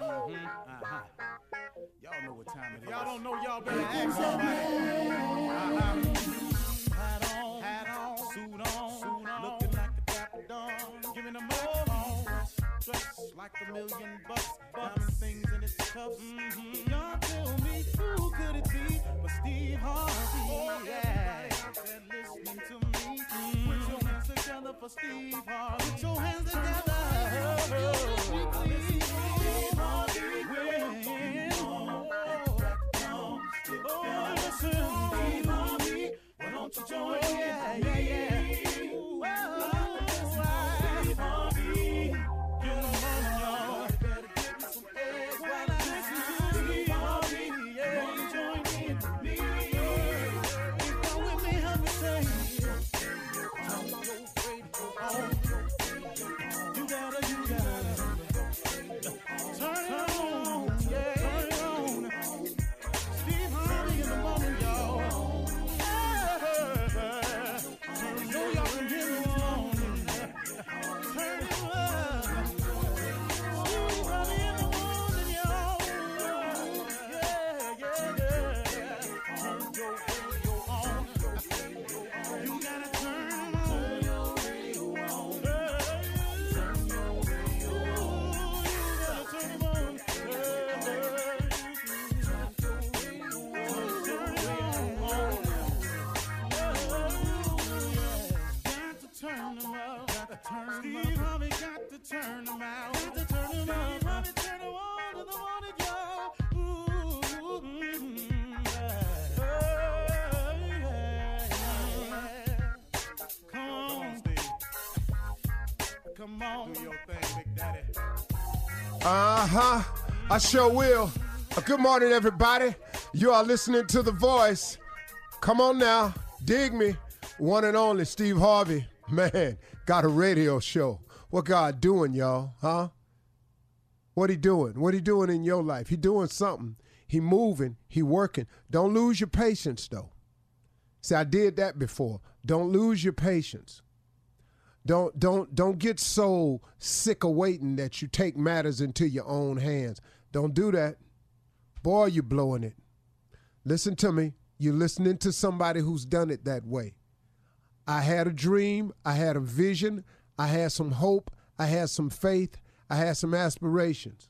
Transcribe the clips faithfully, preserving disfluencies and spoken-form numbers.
Mm-hmm. Uh-huh. Y'all know what time it is. Y'all don't know, y'all better ask somebody. Uh-huh. Hat on, hat on, suit on, suit on, looking like a dapper dawn, giving them all, dressed like a million bucks, diamond things in its cuffs. Mm-hmm. Y'all tell me who could it be but Steve Harvey? Oh, yeah. Everybody listening to me. Mm-hmm. Put your hands together for Steve Harvey. Put your hands together. Oh, Steve Harvey. Oh, listen, Steve Harvey. Why don't you join me? Yeah, yeah, yeah. Ooh, oh, Steve Harvey. Get on, y'all. Better give me some eggs while I listen to Steve Harvey. Yeah, join me and me. Go with me, help me say. Turn your radio on. You gotta, you gotta. Turn it on. Yeah, turn it on. Steve Harvey in the morning, y'all. Steve Harvey got to turn them out. Got to turn them out. Steve Harvey turn them on to the morning, y'all. Ooh, mm-hmm. Yeah. Come on, Steve. Come on. Do your thing, Big Daddy. Uh-huh. I sure will. Uh, good morning, everybody. You are listening to The Voice. Come on now. Dig me. One and only Steve Harvey. Man, got a radio show. What God doing, y'all? Huh? What he doing? What he doing in your life? He doing something. He moving. He working. Don't lose your patience, though. See, I did that before. Don't lose your patience. Don't don't don't get so sick of waiting that you take matters into your own hands. Don't do that. Boy, you're blowing it. Listen to me. You're listening to somebody who's done it that way. I had a dream, I had a vision, I had some hope, I had some faith, I had some aspirations.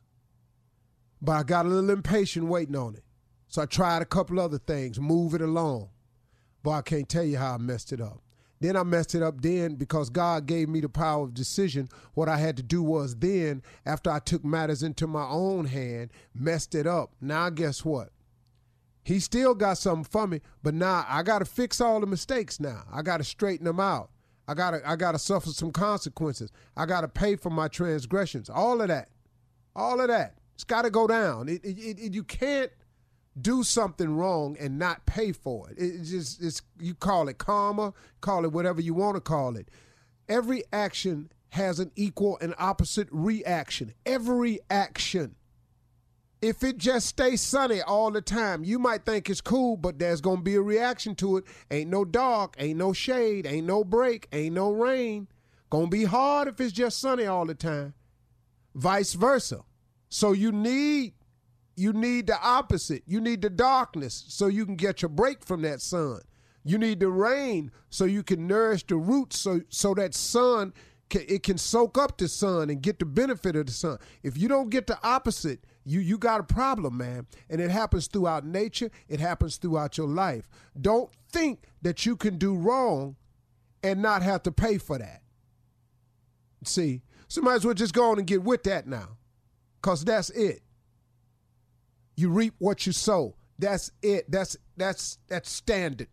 But I got a little impatient waiting on it. So I tried a couple other things, move it along. But I can't tell you how I messed it up. Then I messed it up then because God gave me the power of decision. What I had to do was then, after I took matters into my own hand, messed it up. Now guess what? He still got something for me, but now I got to fix all the mistakes now. I got to straighten them out. I got to I got to suffer some consequences. I got to pay for my transgressions. All of that. All of that. It's got to go down. It, it, it, you can't do something wrong and not pay for it. It's just, it's, you call it karma, call it whatever you want to call it. Every action has an equal and opposite reaction. Every action. If it just stays sunny all the time, you might think it's cool, but there's going to be a reaction to it. Ain't no dark, ain't no shade, ain't no break, ain't no rain. Going to be hard if it's just sunny all the time. Vice versa. So you need you need the opposite. You need the darkness so you can get your break from that sun. You need the rain so you can nourish the roots so so that sun can, it can soak up the sun and get the benefit of the sun. If you don't get the opposite, You you got a problem, man. And it happens throughout nature. It happens throughout your life. Don't think that you can do wrong and not have to pay for that. See, so might as well just go on and get with that now. Because that's it. You reap what you sow. That's it. That's that's that's standard.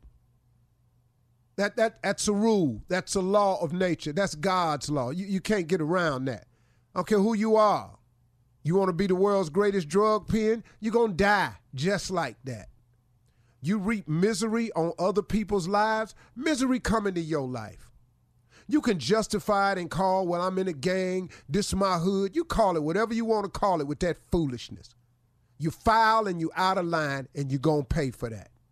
That that that's a rule. That's a law of nature. That's God's law. You you can't get around that. I don't care who you are. You want to be the world's greatest drug pen? You're going to die just like that. You reap misery on other people's lives, misery come into your life. You can justify it and call, well, I'm in a gang, this is my hood. You call it whatever you want to call it with that foolishness. You foul and you out of line and you're going to pay for that.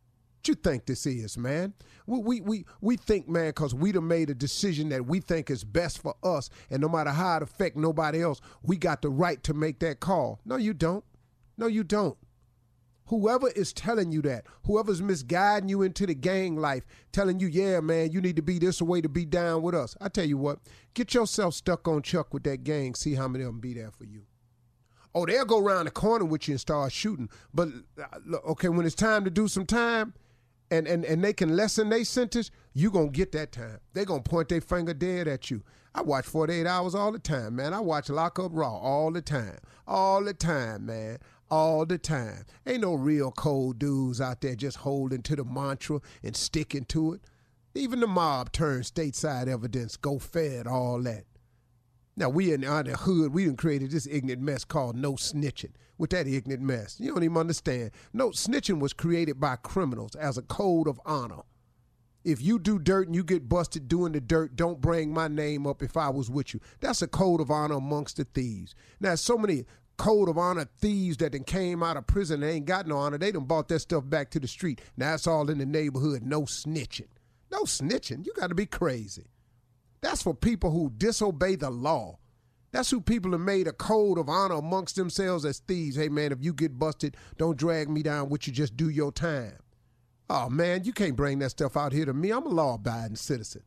What you think this is, man? We we we, we think, man, because we done made a decision that we think is best for us, and no matter how it affect nobody else, we got the right to make that call. No, you don't. No, you don't. Whoever is telling you that, whoever's misguiding you into the gang life, telling you, yeah, man, you need to be this way to be down with us. I tell you what, get yourself stuck on Chuck with that gang, see how many of them be there for you. Oh, they'll go around the corner with you and start shooting. But, okay, when it's time to do some time and, and, and they can lessen their sentence, you going to get that time. They going to point their finger dead at you. I watch forty-eight hours all the time, man. I watch Lock Up Raw all the time. All the time, man. All the time. Ain't no real cold dudes out there just holding to the mantra and sticking to it. Even the mob turns stateside evidence, go fed, all that. Now, we in the hood, we done created this ignorant mess called no snitching. With that ignorant mess, you don't even understand. No, snitching was created by criminals as a code of honor. If you do dirt and you get busted doing the dirt, don't bring my name up if I was with you. That's a code of honor amongst the thieves. Now, so many code of honor thieves that done came out of prison and ain't got no honor, they done bought that stuff back to the street. Now it's all in the neighborhood. No snitching. No snitching. You got to be crazy. That's for people who disobey the law. That's who people have made a code of honor amongst themselves as thieves. Hey, man, if you get busted, don't drag me down with you. Just do your time. Oh, man, you can't bring that stuff out here to me. I'm a law-abiding citizen.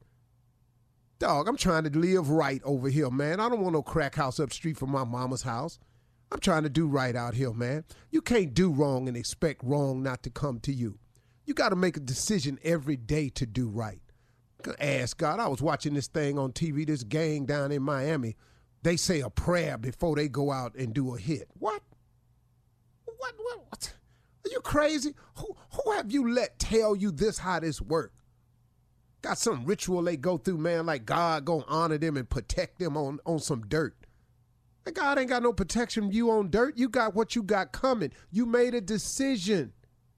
Dog, I'm trying to live right over here, man. I don't want no crack house up the street from my mama's house. I'm trying to do right out here, man. You can't do wrong and expect wrong not to come to you. You got to make a decision every day to do right. Ask God. I was watching this thing on T V, this gang down in Miami. They say a prayer before they go out and do a hit. What? What? What? what? Are you crazy? Who, who have you let tell you this how this work? Got some ritual they go through, man, like God gonna honor them and protect them on, on some dirt. God ain't got no protection from you on dirt. You got what you got coming. You made a decision.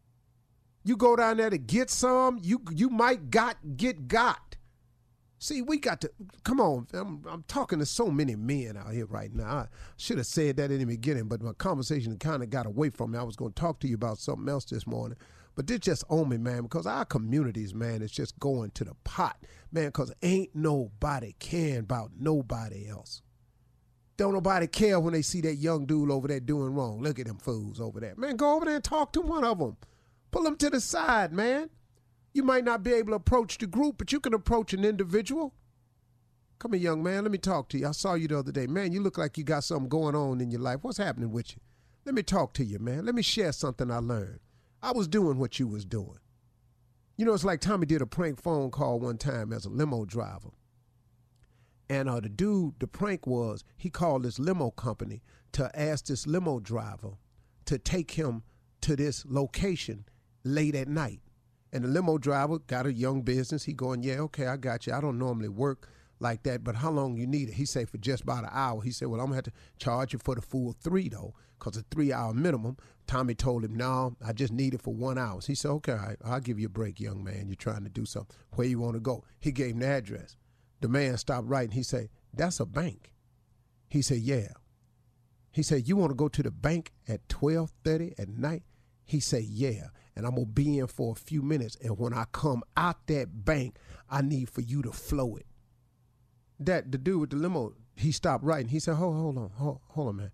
You go down there to get some, you you might got get got. See, we got to, come on, I'm, I'm talking to so many men out here right now. I should have said that in the beginning, but my conversation kind of got away from me. I was going to talk to you about something else this morning. But this just on me, man, because our communities, man, is just going to the pot, man, because ain't nobody caring about nobody else. Don't nobody care when they see that young dude over there doing wrong. Look at them fools over there. Man, go over there and talk to one of them. Pull them to the side, man. You might not be able to approach the group, but you can approach an individual. Come here, young man. Let me talk to you. I saw you the other day. Man, you look like you got something going on in your life. What's happening with you? Let me talk to you, man. Let me share something I learned. I was doing what you was doing. You know, it's like Tommy did a prank phone call one time as a limo driver. And uh, the dude, the prank was, he called this limo company to ask this limo driver to take him to this location late at night. And the limo driver got a young business. He going, yeah, okay, I got you. I don't normally work like that, but how long you need it? He said for just about an hour. He said, well, I'm going to have to charge you for the full three, though, because a three-hour minimum. Tommy told him, no, I just need it for one hour. He said, okay, all right, I'll give you a break, young man. You're trying to do something. Where you want to go? He gave him the address. The man stopped writing. He said, that's a bank. He said, yeah. He said, you want to go to the bank at twelve thirty at night? He said, yeah. And I'm going to be in for a few minutes. And when I come out that bank, I need for you to flow it. That the dude with the limo, he stopped writing. He said, hold, hold on, hold, hold on, man.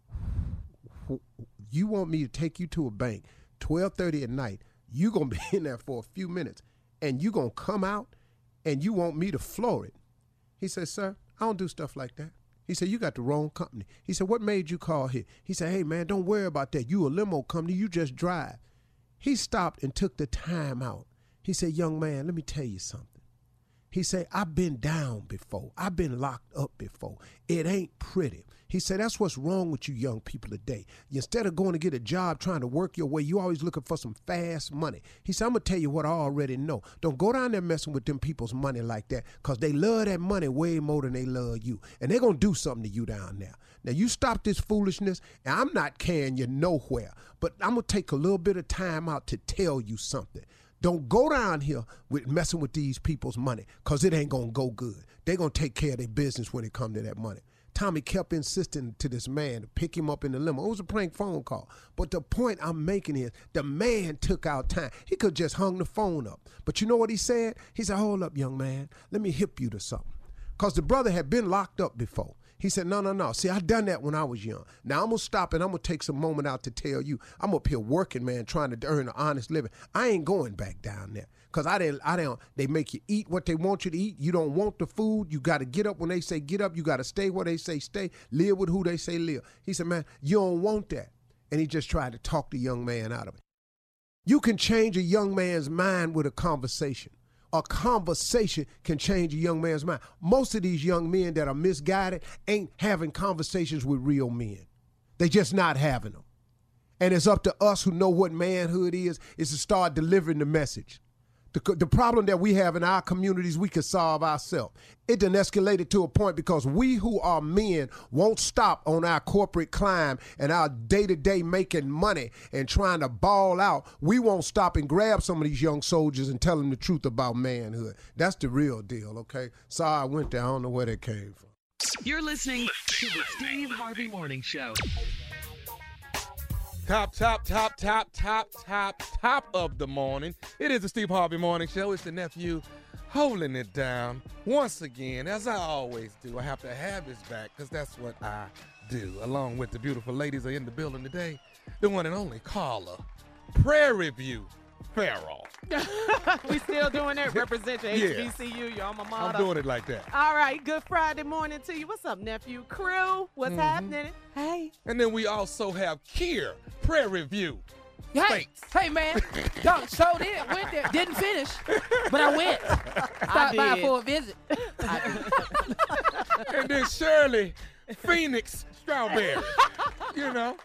You want me to take you to a bank, twelve thirty at night. You going to be in there for a few minutes. And you going to come out and you want me to floor it. He said, sir, I don't do stuff like that. He said, you got the wrong company. He said, what made you call here? He said, hey, man, don't worry about that. You a limo company. You just drive. He stopped and took the time out. He said, young man, let me tell you something. He said, I've been down before. I've been locked up before. It ain't pretty. He said, that's what's wrong with you young people today. Instead of going to get a job trying to work your way, you always looking for some fast money. He said, I'm going to tell you what I already know. Don't go down there messing with them people's money like that, because they love that money way more than they love you. And they're going to do something to you down there. Now, you stop this foolishness, and I'm not carrying you nowhere, but I'm going to take a little bit of time out to tell you something. Don't go down here with messing with these people's money, because it ain't going to go good. They're going to take care of their business when it comes to that money. Tommy kept insisting to this man to pick him up in the limo. It was a prank phone call. But the point I'm making is the man took out time. He could just hung the phone up. But you know what he said? He said, hold up, young man. Let me hip you to something. Because the brother had been locked up before. He said, no, no, no. See, I done that when I was young. Now, I'm going to stop and I'm going to take some moment out to tell you, I'm up here working, man, trying to earn an honest living. I ain't going back down there. Because I didn't, I didn't, they make you eat what they want you to eat. You don't want the food. You got to get up when they say get up. You got to stay where they say stay. Live with who they say live. He said, man, you don't want that. And he just tried to talk the young man out of it. You can change a young man's mind with a conversation. A conversation can change a young man's mind. Most of these young men that are misguided ain't having conversations with real men. They just not having them. And it's up to us who know what manhood is, is to start delivering the message. The, the problem that we have in our communities, we can solve ourselves. It done escalated to a point because we who are men won't stop on our corporate climb and our day-to-day making money and trying to ball out. We won't stop and grab some of these young soldiers and tell them the truth about manhood. That's the real deal, okay? Sorry I went there. I don't know where that came from. You're listening to the Steve Harvey Morning Show. Top, top, top, top, top, top, top of the morning. It is the Steve Harvey Morning Show. It's the nephew holding it down once again, as I always do. I have to have his back because that's what I do, along with the beautiful ladies are in the building today. The one and only Carla, Prairie View Farrell. We still doing that. Represent your Yeah. H B C U, your alma mater. I'm doing it like that. All right, good Friday morning to you. What's up, nephew? Crew, what's Mm-hmm. happening? Hey. And then we also have Kier, Prairie View. Hey, hey, man. Don't so did went there. Didn't finish, but I went. Stopped by did. for a visit. And then Shirley, Phoenix Strawberry. You know.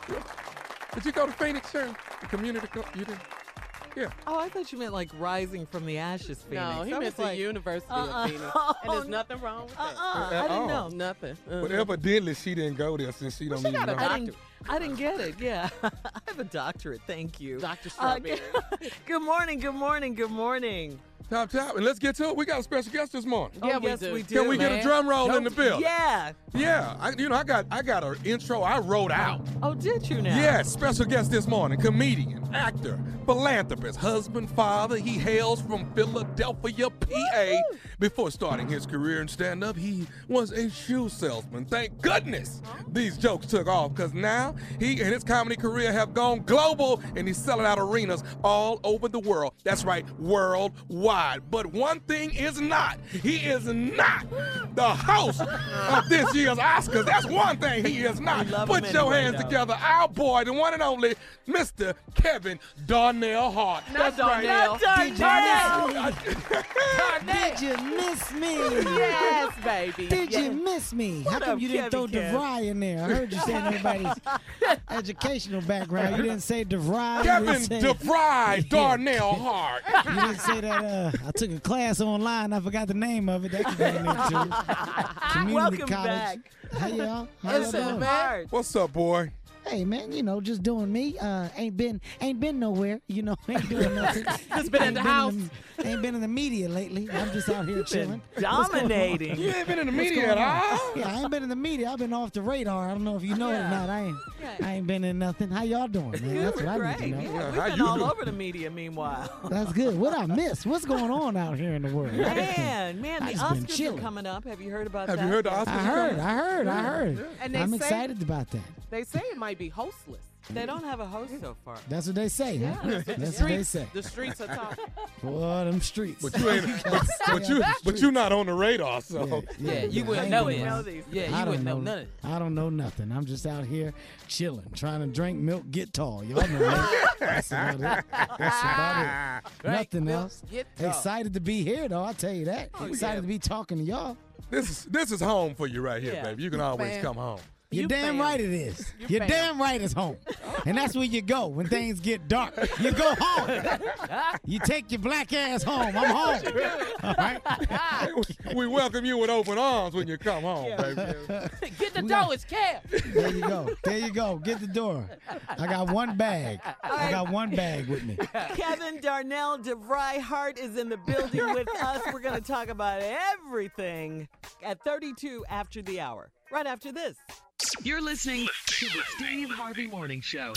Did you go to Phoenix, Shirley? The community, co- you didn't? Yeah. Oh, I thought you meant like rising from the ashes, Phoenix. No, he I meant was the like, University uh-uh. of Phoenix. And there's nothing wrong with that. Uh-uh. I At didn't all. know. Nothing. Uh-huh. But evidently she didn't go there since she don't she even got a know. doc- I didn't, I didn't get it, yeah. I have a doctorate, thank you. Doctor Uh, Strawberry. good morning, good morning, good morning. Top, top. And let's get to it. We got a special guest this morning. Yeah, oh, we yes, do. we do. Can we get a man. drum roll in the bill? Yeah. Yeah. I, you know, I got I got an intro I wrote out. Oh, did you now? Yes, special guest this morning, comedian, actor, philanthropist, husband, father. He hails from Philadelphia, P A. Before starting his career in stand-up, he was a shoe salesman. Thank goodness these jokes took off, because now he and his comedy career have gone global, and he's selling out arenas all over the world. That's right, worldwide. But one thing is not, he is not the host of this year's Oscars. That's one thing he is not. We love Put him your anyway, hands though. together. Our boy, the one and only Mister Kevin Darnell Hart. Not That's right. Darnell. Darnell. Did you miss me? Yes, baby. Did Yes. you miss me? How What come up, you didn't throw Kevin Kev? DeVry in there? I heard you saying everybody's educational background. You didn't say DeVry. Kevin you didn't say, DeVry Darnell Hart. you didn't say that. Uh, I took a class online. I forgot the name of it. That could be in there too. Community Welcome college. back. How y'all? How y'all Listen, doing? man. What's up, boy? Hey man, you know, just doing me. Uh, ain't been, ain't been nowhere. You know, ain't doing nothing. Just been in Ain't the in house. the- ain't been in the media lately. I'm just out here chilling. What's going on? Dominating. You ain't been in the What's media at going on? all? Yeah, I ain't been in the media. I've been off the radar. I don't know if you know it or not. I ain't, I ain't been in nothing. How y'all doing, man? That's what I Great. need to know. Yeah, Yeah, we've how been you all doing? over the media meanwhile. That's good. What I miss? What's going on out here in the world? Man, man, I the just been Oscars are chilling. coming up. Have you heard about Have that? you heard the Oscars? I heard. I heard. I heard. And they I'm say, excited about that. They say it might be hostless. They don't have a host so far. That's what they say. Huh? Yeah, That's what they say. The streets are talking. Boy, them streets. But you ain't. but, Stay but out you. the But streets. you not on the radar, so. Yeah, you I wouldn't ain't know been it. around. these. Yeah, I you don't wouldn't know know. none of it. I don't know nothing. I'm just out here chilling, trying to drink milk, get tall. Y'all know that. That's about it. That's about it. Nothing else. Get tall. Excited to be here, though. I'll tell you that. Excited yeah. to be talking to y'all. This is this is home for you right here, Yeah. baby. You can always Man. come home. You're You damn fam. right it is. You You're fam. damn right it's home. And that's where you go when things get dark. You go home. You take your black ass home. I'm home. All right? We welcome you with open arms when you come home, baby. Get the dough, it's Kev. There you go. There you go. Get the door. I got one bag. I got one bag with me. Kevin Darnell DeVry Hart is in the building with us. We're going to talk about everything at thirty-two after the hour. right after this. You're listening to the Steve Harvey Morning Show.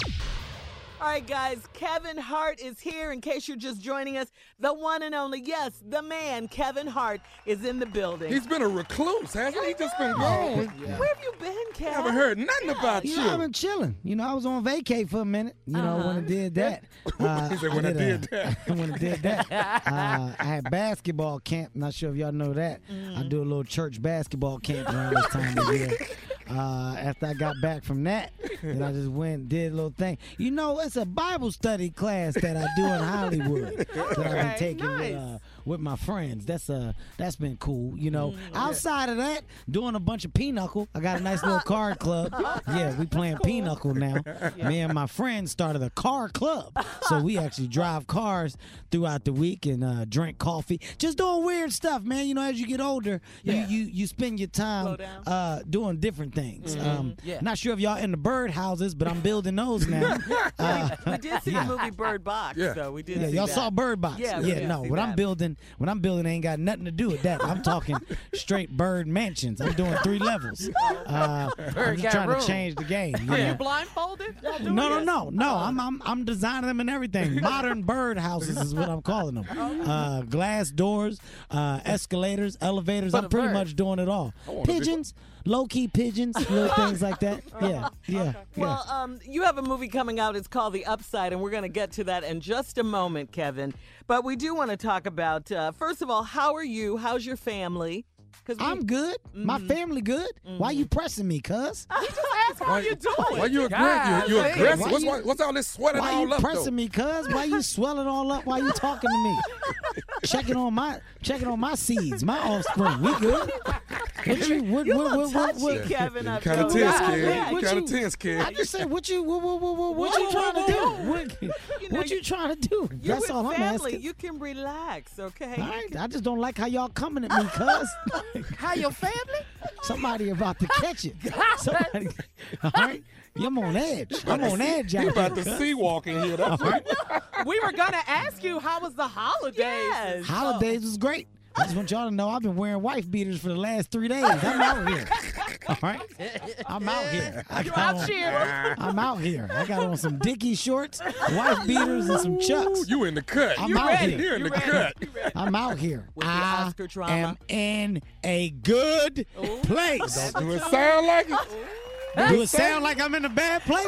All right, guys, Kevin Hart is here. In case you're just joining us, the one and only, yes, the man, Kevin Hart, is in the building. He's been a recluse, hasn't he? Just been gone. Yeah. Where have you been, Kevin? Haven't heard nothing about You you. know, I've been chilling. You know, I was on vacay for a minute. You know, Uh-huh. when I did that. Uh, He said, "When I did that." when I did that. Uh, I had basketball camp. Not sure if y'all know that. I do a little church basketball camp around this time of year. Uh, after I got back from that, then I just went and did a little thing. You know, it's a Bible study class that I do in Hollywood that I've been Okay, taking nice. with, uh, with my friends. That's uh, that's been cool. You know, outside of that, doing a bunch of pinochle. I got a nice little card club. Yeah, we playing pinochle now. Me and my friends started a car club, so we actually drive cars throughout the week and uh, drink coffee. Just doing weird stuff, man. You know, as you get older, Yeah. you, you you spend your Slow time down. uh, doing different things. Um, Yeah. Not sure if y'all in the bird houses, but I'm building those now. Uh, We did see yeah. the movie Bird Box, Yeah. though. We did Yeah, see y'all that. saw Bird Box. Yeah, we yeah did no. see What I'm that. building, what I'm building ain't got nothing to do with that. I'm talking straight bird mansions. I'm doing three levels. Uh, I'm Bird just got trying room. to change the game. you Are know? you blindfolded? No, no, no, no. I'm, I'm I'm designing them and everything. Modern bird houses is what I'm calling them. Uh, glass doors, uh, escalators, elevators. For I'm the pretty bird. much doing it all. wanna be- Pigeons, low key pigeons, little things like that. Yeah, yeah, yeah. Well, um, you have a movie coming out. It's called The Upside, and we're going to get to that in just a moment, Kevin. But we do want to talk about, uh, first of all, how are you? How's your family? Because I'm good. My family good. Why you pressing me, cuz? How you doing? Why you aggressive? You, you Golly. aggressive? Why What's, you- why- what's all this sweating Why all you up, pressing though? me, cuz? Why you swelling all up? Why you talking to me? checking on my checking on my seeds, my offspring. We good? What you what You what look what what, touchy, what, Kevin. I Kind of feel. tense, Yeah, kid. yeah, what Kind you- of tense, kid. I just said what you what what what, what, what you trying to do? What, know, what you trying to do? You're That's with all I'm family. asking. You can relax, okay? All right, I just don't like how y'all coming at me, cuz. How your family? Somebody about to catch it. Somebody, all right? I'm on edge. I'm on edge He out about here, to cuz. sea walk in here. That's right. We were gonna ask you how was the holidays? Yes. Holidays was great. I just want y'all to know I've been wearing wife beaters for the last three days. I'm out here. All right? I'm out here. I You got out on- here? I'm out here. I got on some Dickie shorts, wife beaters, and some chucks. You in the cut. I'm you out ready. here. You're in You the ready. cut. You ready? I'm out here. With the I Oscar drama. am in a good place. Do it sound like it? Do it sound like I'm in a bad place?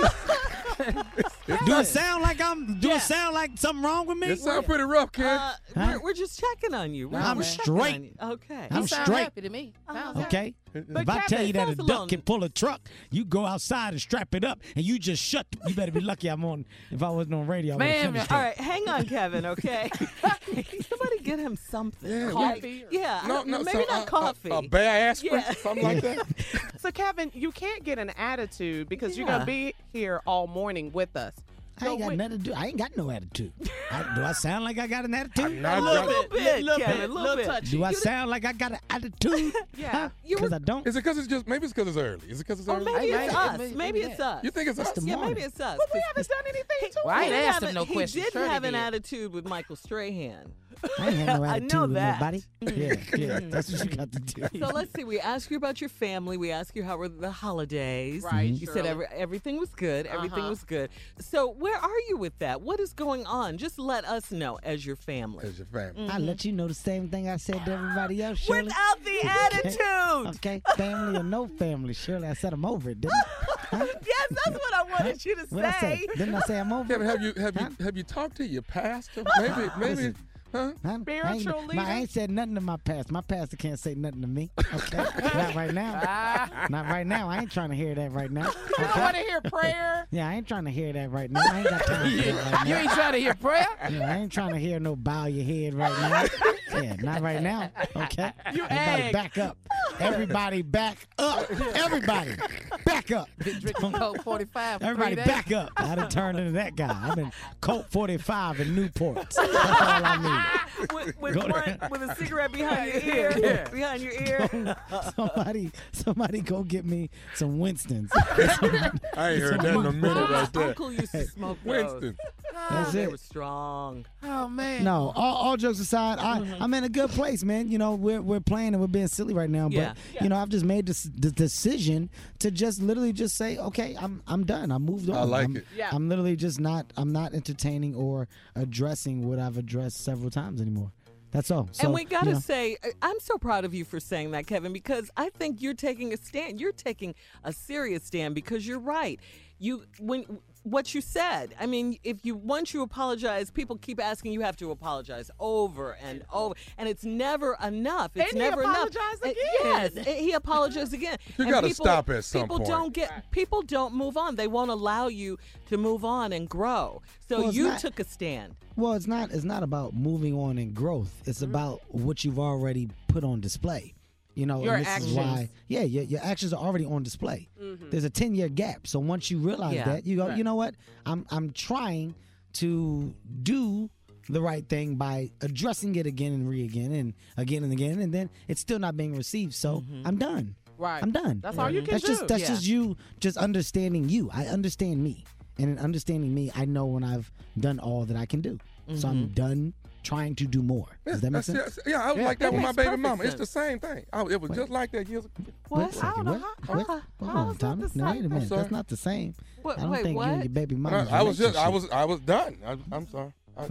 Do it sound like I'm? Do Yeah. it sound like something wrong with me? It sound pretty rough, kid. Uh, Huh? we're, we're just checking on you. We're, I'm we're checking straight. on you. Okay. I'm You sound straight. happy to me. Sounds Okay. If I tell Kevin, you that a sounds a duck little- can pull a truck, you go outside and strap it up, and you just shut. You better be lucky I'm on. If I wasn't on radio, I would Man, have finished All it. right, hang on, Kevin, okay? Somebody get him something. Yeah, Coffee? Yeah, I No, don't- no, maybe so, not uh, coffee. A, a bear aspirin, Yeah. something like that. So Kevin, you can't get an attitude because you're Yeah. gonna be here all morning with us. I ain't So got we- nothing to do. I ain't got no attitude. I, do I sound like I got an attitude? Not a little just- bit, little Kevin, bit, a little little bit. touchy. Do I sound like I got an attitude? Yeah. You Because were- I don't. Is it because it's just, maybe it's because it's early. Is it because it's Or early? maybe Hey, it's man, us. maybe- Maybe maybe it's that. us. You think it's us? the Yeah, morning. maybe it's us. But we haven't done anything to Well, I He ain't did asked have him a- no he questions. didn't Shirley have an did. attitude with Michael Strahan. I ain't had no I attitude know with that. nobody. Yeah, yeah. That's what you got to do. So let's see. We asked you about your family. We asked you how were the holidays. Right, You said Shirley. every, everything was good. Everything Uh-huh. was good. So where are you with that? What is going on? Just let us know as your family. As your family. I let you know the same thing I said to everybody else, Shirley. Without the attitude. Okay, family or no family, Shirley. I said I'm over it, didn't I? Yes, that's what I wanted you to What I say? say. Didn't I say I'm over Kevin, it? have you have Huh? you have you talked to your pastor? Maybe maybe. Listen. Huh? Huh? I ain't, Spiritual no, leader? I ain't said nothing to my pastor. My pastor can't say nothing to me. Okay, not right now. Not right now. I ain't trying to hear that right now. You don't Okay? want to hear prayer? Yeah, I ain't trying to hear that right now. I ain't got time for that right You now. ain't trying to hear prayer? Yeah, I ain't trying to hear no bow your head right now. Yeah, not right now. Okay. You Everybody egg. back up. Everybody back up. Everybody back up. Been drinking Coke forty-five for Everybody three days. back up. I done turned into that guy. I've been Colt forty-five in Newports. That's all I With, with, Go one, there. with a cigarette behind your ear. Behind your ear. need. Somebody, somebody go get me some Winstons. I ain't heard that in a minute My right there. uncle used to smoke those. Winston. That's They it. were strong. Oh man. No, all, all jokes aside, I, Mm-hmm. I'm in a good place, man. You know, we're we're playing and we're being silly right now, but Yeah. you know, I've just made this the decision to just literally just say, okay, I'm I'm done. I moved on. I like I'm, it. Yeah. I'm literally just not I'm not entertaining or addressing what I've addressed several times anymore. That's all. So, and we got to you know, say, I- I'm so proud of you for saying that, Kevin, because I think you're taking a stand. You're taking a serious stand because you're right. You when what you said. I mean, if you once you apologize, people keep asking you have to apologize over and over, and it's never enough. It's And he never apologized enough. again. Yes, he apologized again. You And gotta people- stop at some people point. don't get people don't move on. They won't allow you to move on and grow. So Well, it's you not- took a stand. well, it's not it's not about moving on and growth. It's about what you've already put on display. You know, Your and this actions. is why, yeah, your, your actions are already on display. There's a ten year gap. So once you realize Yeah. that, you go, you know what? I'm I'm trying to do the right thing by addressing it again and re again and again and again, and then it's still not being received. So I'm done. Right. I'm done. That's all you can that's do. just that's Yeah. just you just understanding you. I understand me, and in understanding me, I know when I've done all that I can do. So I'm done trying to do more. Does that make That's- sense? Yeah, I was Yeah. like that It with my makes baby perfect mama. It's sense. the same thing. I, it was just like that years ago. What? Wait a second, I don't know what? how- What? how- Hold how on, is that Tommy. the No, wait a same? minute. sorry. That's not the same. What- I don't wait, think what? you and your baby mama. I, I was just, I was, I was done. I, I'm sorry. I,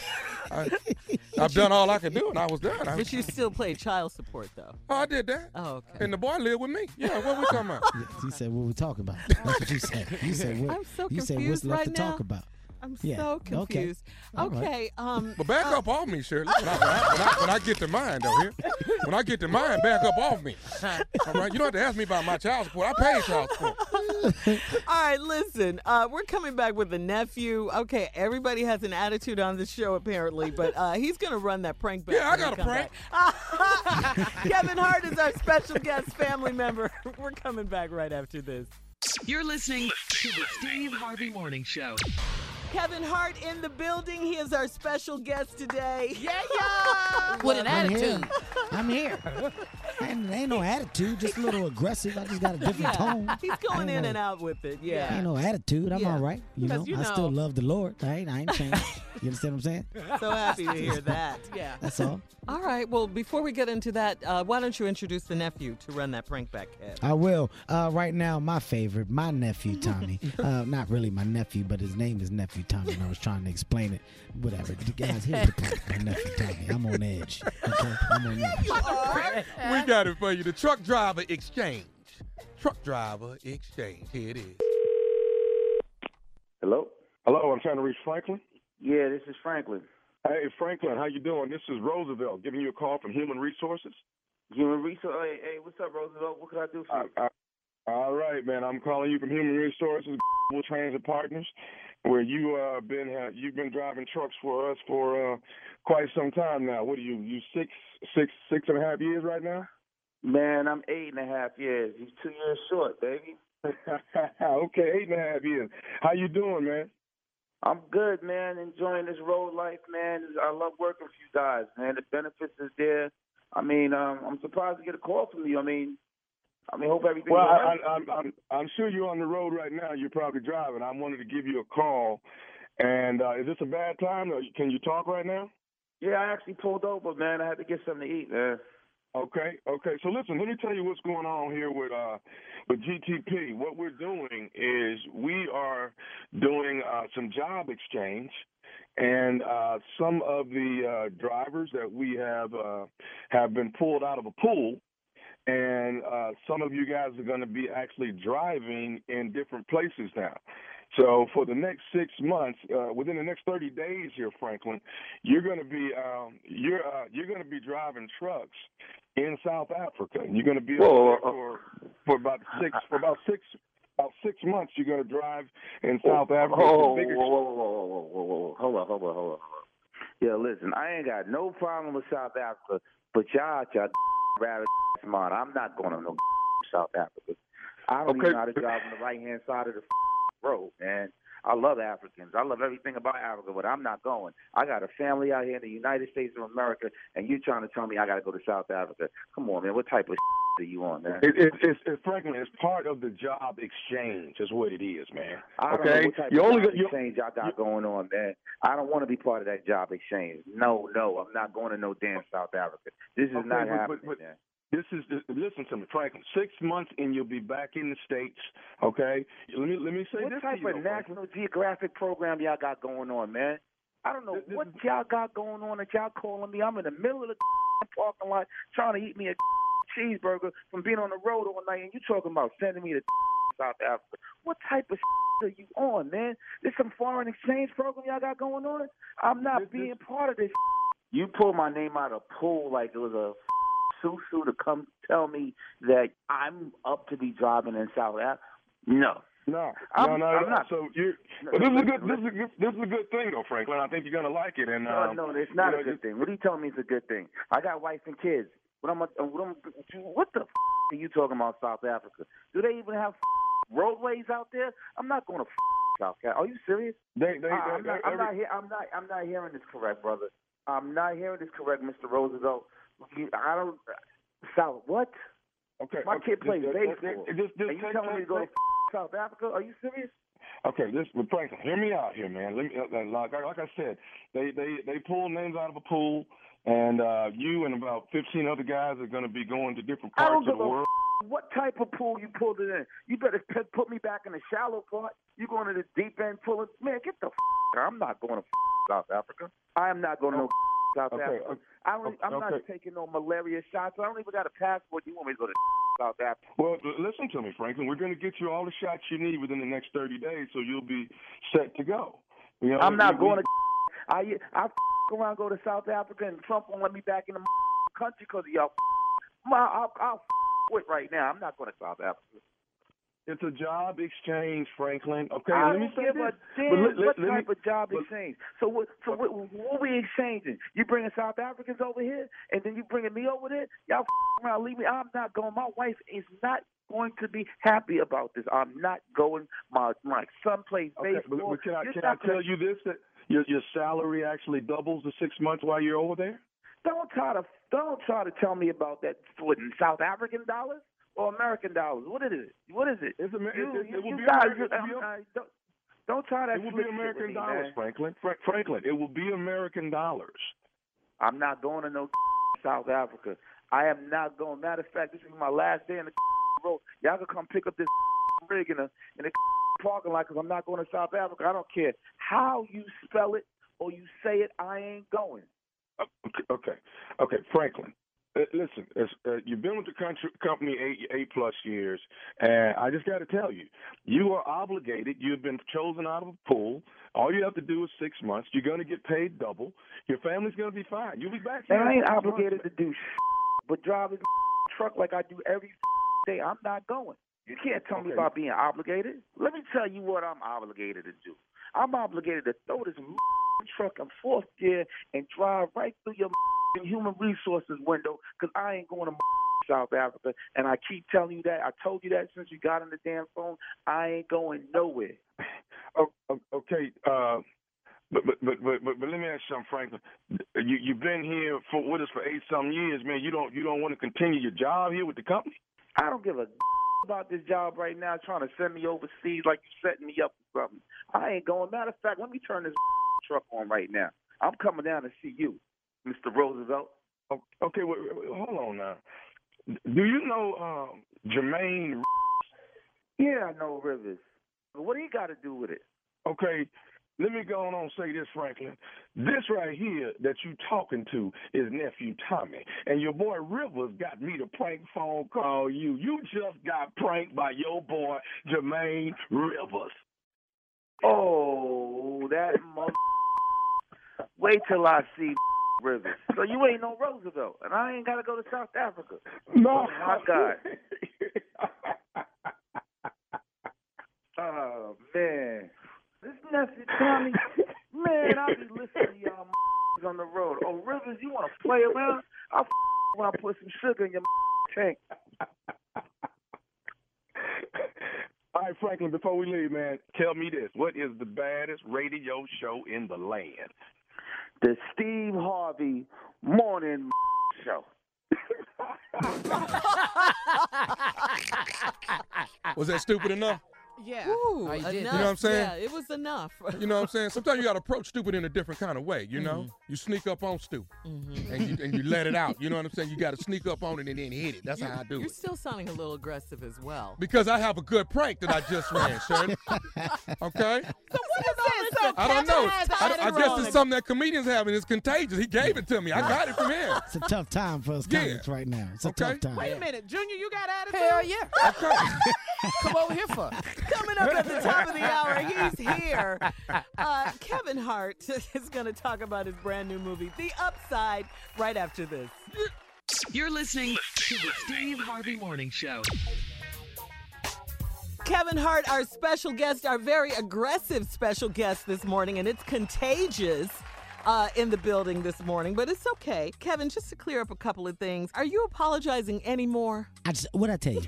I, I've done all I could do, and I was done. I, But you still play child support, though. oh, I did that. Oh, okay. And the boy lived with me. Yeah, what we talking about? He said, "What we talking about?" That's what you said. You said, what, I'm so "You said what's confused left right to now. talk about." I'm Yeah, so okay. confused. All right. Okay, um, But back up off me, Shirley. When I, when, I, when, I, when I get to mine, though, here. When I get to mine, back up off me. All right? You don't have to ask me about my child support. I pay child support. all right, listen, uh, we're coming back with a nephew. Okay, everybody has an attitude on this show, apparently, but uh, he's going to run that prank back. Yeah, I when we got a come prank. back. Kevin Hart is our special guest family member. We're coming back right after this. You're listening to the Steve Harvey Morning Show. Kevin Hart in the building. He is our special guest today. Yeah, yeah. With an I'm here. attitude. I'm here. Ain't, ain't no attitude, just a little aggressive. I just got a different Yeah, tone. he's going Ain't in no- and out with it. Yeah. Ain't no attitude. I'm Yeah. all right. You know, Because, you I still know- love the Lord. I ain't, I ain't changed. You understand what I'm saying? So happy to hear that. Yeah. That's all. All right. Well, before we get into that, uh, why don't you introduce the nephew to run that prank back, Kev? I will. Uh, right now, my favorite, my nephew Tommy. uh, not really my nephew, but his name is Nephew Tommy, and I was trying to explain it. Whatever. Guys, here's the prank. My nephew Tommy. I'm on edge. Okay, I'm on edge. We got it for you. The truck driver exchange. Truck driver exchange. Here it is. Hello? Hello, I'm trying to reach Franklin. Yeah, this is Franklin. Hey, Franklin, how you doing? This is Roosevelt giving you a call from Human Resources. Human Resource. Hey, hey, what's up, Roosevelt? What can I do for you? I, I, all right, man. I'm calling you from Human Resources Transit Partners, where you uh been uh, you've been driving trucks for us for uh quite some time now. What are you? You six six six and a half years right now? Man, I'm eight and a half years. He's two years short, baby. Okay, eight and a half years. How you doing, man? I'm good, man. Enjoying this road life, man. I love working for you guys, man. The benefits is there. I mean, um, I'm surprised to get a call from you. I mean, I mean, hope everything's Well, all I, right. I, I'm, I'm I'm sure you're on the road right now. You're probably driving. I wanted to give you a call. And uh, is this a bad time? Or can you talk right now? Yeah, I actually pulled over, man. I had to get something to eat, man. Okay, okay. So listen, let me tell you what's going on here with uh, with G T P. What we're doing is we are doing uh, some job exchange, and uh, some of the uh, drivers that we have uh, have been pulled out of a pool, and uh, some of you guys are going to be actually driving in different places now. So for the next six months, uh, within the next thirty days here, Franklin, you're going to be um, you're uh, you're going to be driving trucks in South Africa. You're going to be Whoa, over there for for about six for about six about six months. You're going to drive in South Africa. Whoa, It's the whoa, biggest- whoa, whoa, whoa, whoa, whoa, whoa, hold on, hold on, hold on, hold on. Yeah, listen, I ain't got no problem with South Africa, but y'all, y'all rabbit smart. I'm not going to no South Africa. I don't Okay. even know how to drive on the right hand side of the road, man. I love Africans. I love everything about Africa, but I'm not going. I got a family out here in the United States of America, and you trying to tell me I got to go to South Africa? Come on, man. What type of are you on, man? It, it, it's, it's Franklin. It's part of the job exchange. Is what it is, man. I don't okay? know what type you of only job got, you, exchange y'all got going on, man. I don't want to be part of that job exchange. No, no, I'm not going to no damn South Africa. This is okay, not but, happening, but, but, man. This is listen to me, Franklin. Six months and you'll be back in the States. Okay. Let me let me say what this type to you, of though, National Franklin. Geographic program y'all got going on, man? I don't know This, this what is, y'all got going on that y'all calling me. I'm in the middle of the parking lot trying to eat me a cheeseburger from being on the road all night, and you talking about sending me to South Africa. What type of are you on, man? There's some foreign exchange program y'all got going on? I'm not this, being this, part of this. You pulled my name out of a pool like it was a susu to come tell me that I'm up to be driving in South Africa. No. No, I'm, no, no, I'm no. not. So you, No, but this is a listen, good, this listen. is a good, this is a good thing, though, Franklin. I think you're gonna like it. And um, no, no, it's not you know, a good thing. What are you telling me it's a good thing? I got wife and kids. What am I? What, am, what the f- are you talking about, South Africa? Do they even have f- roadways out there? I'm not going to f- South Africa. Are you serious? They, they, I, I'm, they, not, I'm every, not. He- I'm not. I'm not hearing this correct, brother. I'm not hearing this correct, Mister Roosevelt. You- I don't. South what? Okay. My okay, kid plays just, baseball. Just, just, just and you take, telling me to take, go to take, f- South Africa? Are you serious? Okay, this, but Franklin, hear me out here, man. Let me, uh, like, like I said, they, they, they pull names out of a pool, and uh, you and about fifteen other guys are going to be going to different I parts don't of the give a world. f- what type of pool you pulled it in. You better p- put me back in the shallow part. You going to the deep end pulling? Man, get the f- out. I'm not going to f- South Africa. I am not going to no f- South Okay, Africa. okay, I don't, I'm not okay. taking no malaria shots. I don't even got a passport. You want me to go to South Africa? Well, l- listen to me, Franklin. We're going to get you all the shots you need within the next thirty days, so you'll be set to go. You know, I'm not we, going we, to. I I f- around go to South Africa and Trump won't let me back in the country because of y'all. I'll, I'll f- quit right now. I'm not going to South Africa. It's a job exchange, Franklin. Okay, I let me don't say give this. a damn But let- let- what let type me- of job but- exchange. So what? So what, what we exchanging? You bringing South Africans over here, and then you bringing me over there? Y'all f- around, leave me. I'm not going. My wife is not going to be happy about this. I'm not going. My my son plays Okay, but, baseball. but can I You're can I not gonna- tell you this, that your your salary actually doubles the six months while you're over there? Don't try to don't try to tell me about that. What, in South African dollars or American dollars? What is it? What is it? It's a, You, it, it, you, it will you be guys, American, you, it will be, I, don't, don't try that. it will slick be shit American with me, dollars, man. Franklin. Fra- Franklin, it will be American dollars. I'm not going to no South Africa. I am not going. Matter of fact, this is my last day in the road. Y'all can come pick up this rig in a in a parking lot because I'm not going to South Africa. I don't care how you spell it or you say it. I ain't going. Okay, okay, okay, Franklin. Uh, listen, it's, uh, you've been with the country, company eight eight plus years, and I just got to tell you, you are obligated. You've been chosen out of a pool. All you have to do is six months. You're going to get paid double. Your family's going to be fine. You'll be back here. And I in ain't six obligated months. to do shit, but drive this truck like I do every day. I'm not going. You can't tell me Okay. about being obligated. Let me tell you what I'm obligated to do. I'm obligated to throw this truck in fourth gear and drive right through your human resources window because I ain't going to South Africa. And I keep telling you that. I told you that since you got on the damn phone. I ain't going nowhere. Oh, oh, okay, uh, but, but but but but but let me ask you something, Franklin. You you've been here for with us for eight some years, man. You don't you don't want to continue your job here with the company? I don't give a about this job right now trying to send me overseas like you're setting me up for something. I ain't going. Matter of fact, let me turn this truck on right now. I'm coming down to see you, Mister Roosevelt. Oh, okay, wait, wait, hold on now. Do you know um, Jermaine? Yeah, I know Rivers. But what do you got to do with it? Okay, let me go on and say this, Franklin. This right here that you talking to is nephew Tommy, and your boy Rivers got me to prank phone call you. You just got pranked by your boy Jermaine Rivers. Oh, that mother. Wait till I see Rivers. So you ain't no Roosevelt, and I ain't got to go to South Africa. No, Oh, my God. Oh, man. This nephew Tommy, man, I be listening to y'all on the road. Oh, Rivers, you want to play around? I'll when I put some sugar in your tank. All right, Franklin, before we leave, man, tell me this. What is the baddest radio show in the land? The Steve Harvey Morning Show. Was that stupid enough? Yeah. Ooh, Oh, you did. enough. You know what I'm saying? Yeah, it was enough. You know what I'm saying? Sometimes you got to approach stupid in a different kind of way, you know? Mm-hmm. You sneak up on stupid and, you, and you let it out. You know what I'm saying? You got to sneak up on it and then hit it. That's you're, how I do You're it. still sounding a little aggressive as well. Because I have a good prank that I just ran, Shirley. Okay? So what is this? So I don't Kevin know. has I, had I it guess wrong. it's something that comedians have and it's contagious. He gave it to me. I got it from him. It's a tough time for us Yeah. comics right now. It's a Okay. tough time. Wait a minute, Junior, you got attitude? Hell yeah. Okay. Come over here for. Coming up at the top of the hour, he's here. Uh, Kevin Hart is going to talk about his brand new movie, The Upside, right after this. You're listening to the Steve Harvey Morning Show. Kevin Hart, our special guest, our very aggressive special guest this morning, and it's contagious uh, in the building this morning, but it's okay. Kevin, just to clear up a couple of things, are you apologizing anymore? I just, what'd I tell you?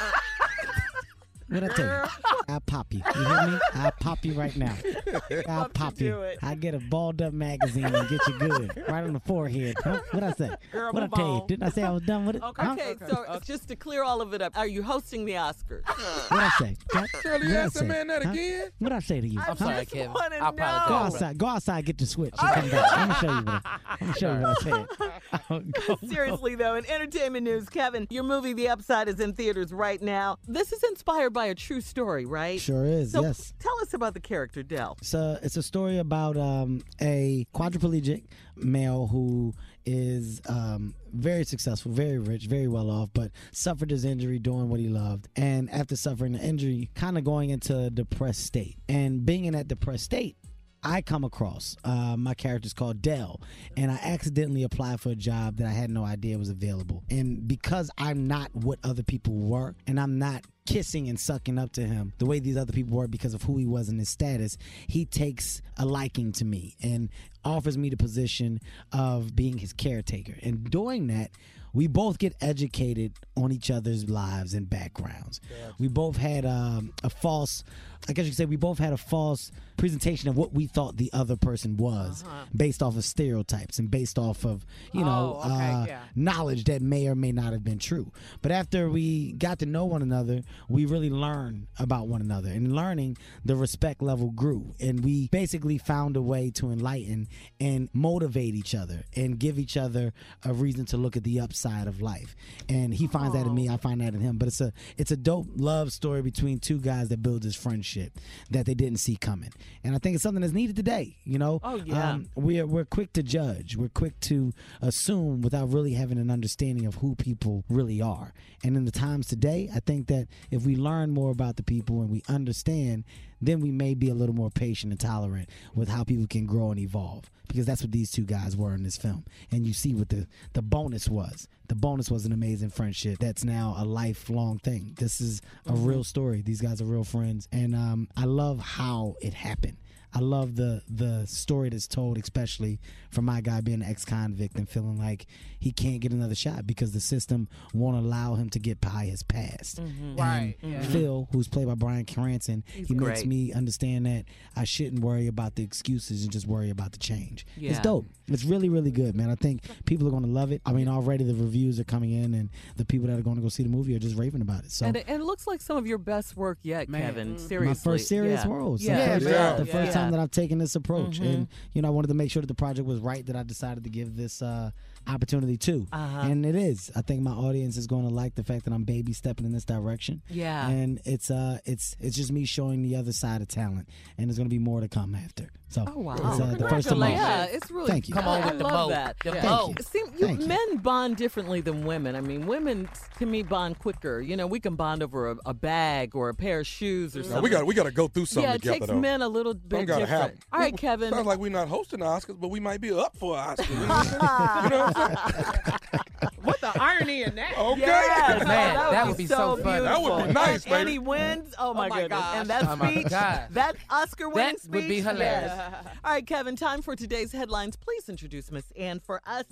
What'd I tell you? I'll pop you. You hear me? I'll pop you right now. I'll Love to pop do you. it. I get a balled up magazine and get you good. Right on the forehead. Huh? What'd I say? Girl, What'd I move tell you? on. Didn't I say I was done with it? Okay, Huh? okay, so just to clear all of it up, are you hosting the Oscars? What'd I say? Huh? Shirley, you What'd I asked that say? man that Huh? again? What'd I say to you? I'm Huh? sorry, just Kevin. wanna I know. Go apologize. outside. Go outside. Get the switch. And come back. Let me show you what I, let me show you what I said. Go. Seriously, though, in entertainment news, Kevin, your movie The Upside is in theaters right now. This is inspired by a true story, right? Sure is. So Yes. tell us about the character, Del. It's a, it's a story about um, a quadriplegic male who is um, very successful, very rich, very well off, but suffered his injury doing what he loved. And after suffering the injury, kind of going into a depressed state. And being in that depressed state, I come across, uh, my character's called Dell, and I accidentally applied for a job that I had no idea was available. And because I'm not what other people were, and I'm not kissing and sucking up to him the way these other people were because of who he was and his status, he takes a liking to me and offers me the position of being his caretaker. And doing that, we both get educated on each other's lives and backgrounds. Yeah. We both had um, a false, I guess you could say we both had a false presentation of what we thought the other person was, uh-huh. based off of stereotypes and based off of, you know, oh, okay, uh, yeah. knowledge that may or may not have been true. But after we got to know one another, we really learned about one another. And learning, the respect level grew. And we basically found a way to enlighten and motivate each other and give each other a reason to look at the upside of life. And he finds that in me, I find that in him. But it's a it's a dope love story between two guys that build this friendship that they didn't see coming. And I think it's something that's needed today, you know? Oh, yeah. Um, we're, we're quick to judge. We're quick to assume without really having an understanding of who people really are. And in the times today, I think that if we learn more about the people and we understand, then we may be a little more patient and tolerant with how people can grow and evolve. Because that's what these two guys were in this film. And you see what the, the bonus was. The bonus was an amazing friendship that's now a lifelong thing. This is a mm-hmm. real story. These guys are real friends. And um, I love how it happened. I love the the story that's told, especially for my guy being an ex-convict and feeling like he can't get another shot because the system won't allow him to get by his past. Mm-hmm. And Right. Yeah. Phil, who's played by Bryan Cranston, He's he great. makes me understand that I shouldn't worry about the excuses and just worry about the change. Yeah. It's dope. It's really, really good, man. I think people are going to love it. I mean, already the reviews are coming in, and the people that are going to go see the movie are just raving about it. So. And it, and it looks like some of your best work yet, Man. Kevin. Mm. Seriously. My first serious yeah. role. So Yeah, the first, yeah, the first yeah. time that I've taken this approach. Mhm. And, you know, I wanted to make sure that the project was right, that I decided to give this uh, opportunity to. Uh-huh. And it is. I think my audience is going to like the fact that I'm baby stepping in this direction. Yeah. And it's uh, it's it's just me showing the other side of talent. And there's going to be more to come after. So Oh, wow. it's uh, the first of March. Yeah, it's really Thank you. Come on I with the love boat. that. The Yeah. boat. Thank you. See, you, Thank you. men bond differently than women. I mean, women to me bond quicker. You know, we can bond over a, a bag or a pair of shoes or something. Now, we got we got to go through something yeah, it together takes though. men a little bit Something gotta different. happen. All right, Kevin. Sounds like we're not hosting the Oscars, but we might be up for an Oscar. You know what I'm saying? You know what I'm saying? What the irony in that? Okay. Yes. Man, Oh, that would be so fun. beautiful. That would be nice, and, and baby. he wins. Oh my, my goodness! gosh. And that Oh my speech, gosh. that Oscar-winning That speech, would be hilarious. yes. All right, Kevin. Time for today's headlines. Please introduce Miss Ann for us.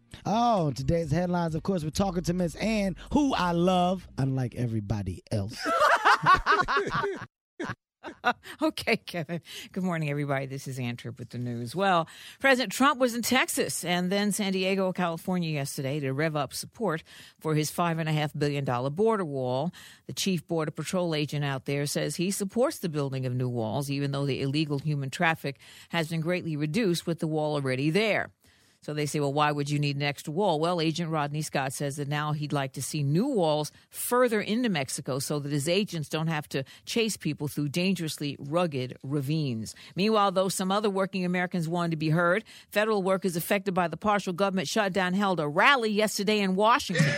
Oh, today's headlines, of course, we're talking to Miss Ann, who I love, unlike everybody else. Okay, Kevin. Good morning, everybody. This is Ann Tripp with the news. Well, President Trump was in Texas and then San Diego, California yesterday to rev up support for his five point five billion dollars border wall. The chief Border Patrol agent out there says he supports the building of new walls, even though the illegal human traffic has been greatly reduced with the wall already there. So they say, well, why would you need an extra wall? Well, Agent Rodney Scott says that now he'd like to see new walls further into Mexico so that his agents don't have to chase people through dangerously rugged ravines. Meanwhile, though, some other working Americans wanted to be heard. Federal workers affected by the partial government shutdown held a rally yesterday in Washington.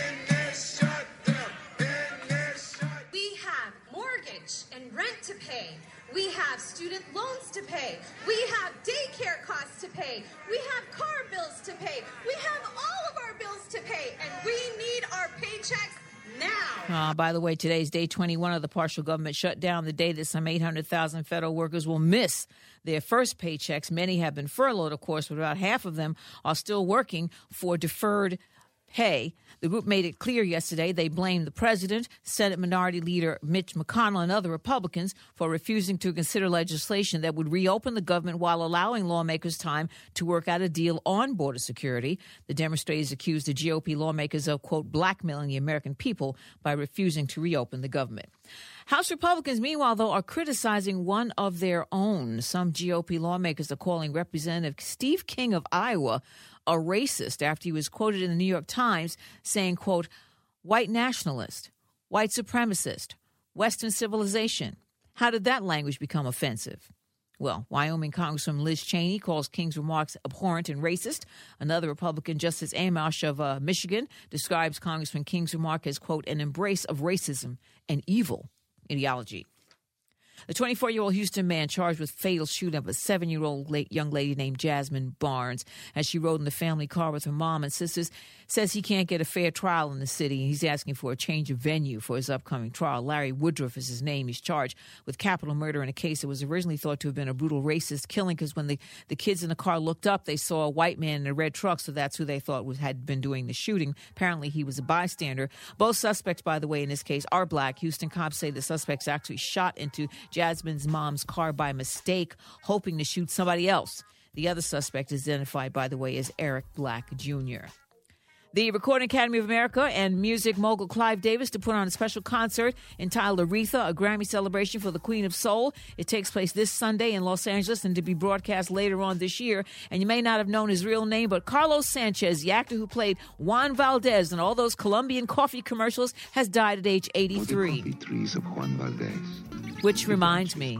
We have mortgage and rent to pay. We have student loans to pay. We have daycare costs to pay. We have car bills to pay. We have all of our bills to pay, and we need our paychecks now. Uh, by the way, today's day twenty-one of the partial government shutdown, the day that some eight hundred thousand federal workers will miss their first paychecks. Many have been furloughed, of course, but about half of them are still working for deferred pay. The group made it clear yesterday they blamed the president, Senate Minority Leader Mitch McConnell, and other Republicans for refusing to consider legislation that would reopen the government while allowing lawmakers time to work out a deal on border security. The demonstrators accused the G O P lawmakers of, quote, blackmailing the American people by refusing to reopen the government. House Republicans, meanwhile, though, are criticizing one of their own. Some G O P lawmakers are calling Representative Steve King of Iowa a racist after he was quoted in the New York Times saying, quote, white nationalist, white supremacist, Western civilization. How did that language become offensive? Well, Wyoming Congresswoman Liz Cheney calls King's remarks abhorrent and racist. Another Republican, Justice Amash of uh, Michigan, describes Congressman King's remark as, quote, an embrace of racism and evil ideology. The twenty-four-year-old Houston man charged with fatal shooting of a seven-year-old late young lady named Jasmine Barnes as she rode in the family car with her mom and sisters says he can't get a fair trial in the city. He's asking for a change of venue for his upcoming trial. Larry Woodruff is his name. He's charged with capital murder in a case that was originally thought to have been a brutal racist killing because when the, the kids in the car looked up, they saw a white man in a red truck, so that's who they thought was, had been doing the shooting. Apparently, he was a bystander. Both suspects, by the way, in this case, are black. Houston cops say the suspects actually shot into Jasmine's mom's car by mistake, hoping to shoot somebody else. The other suspect is identified, by the way, as Eric Black Junior The Recording Academy of America and music mogul Clive Davis to put on a special concert entitled Aretha, a Grammy celebration for the Queen of Soul. It takes place this Sunday in Los Angeles and to be broadcast later on this year. And you may not have known his real name, but Carlos Sanchez, the actor who played Juan Valdez in all those Colombian coffee commercials, has died at age eighty-three. Of Juan Valdez. Which reminds me,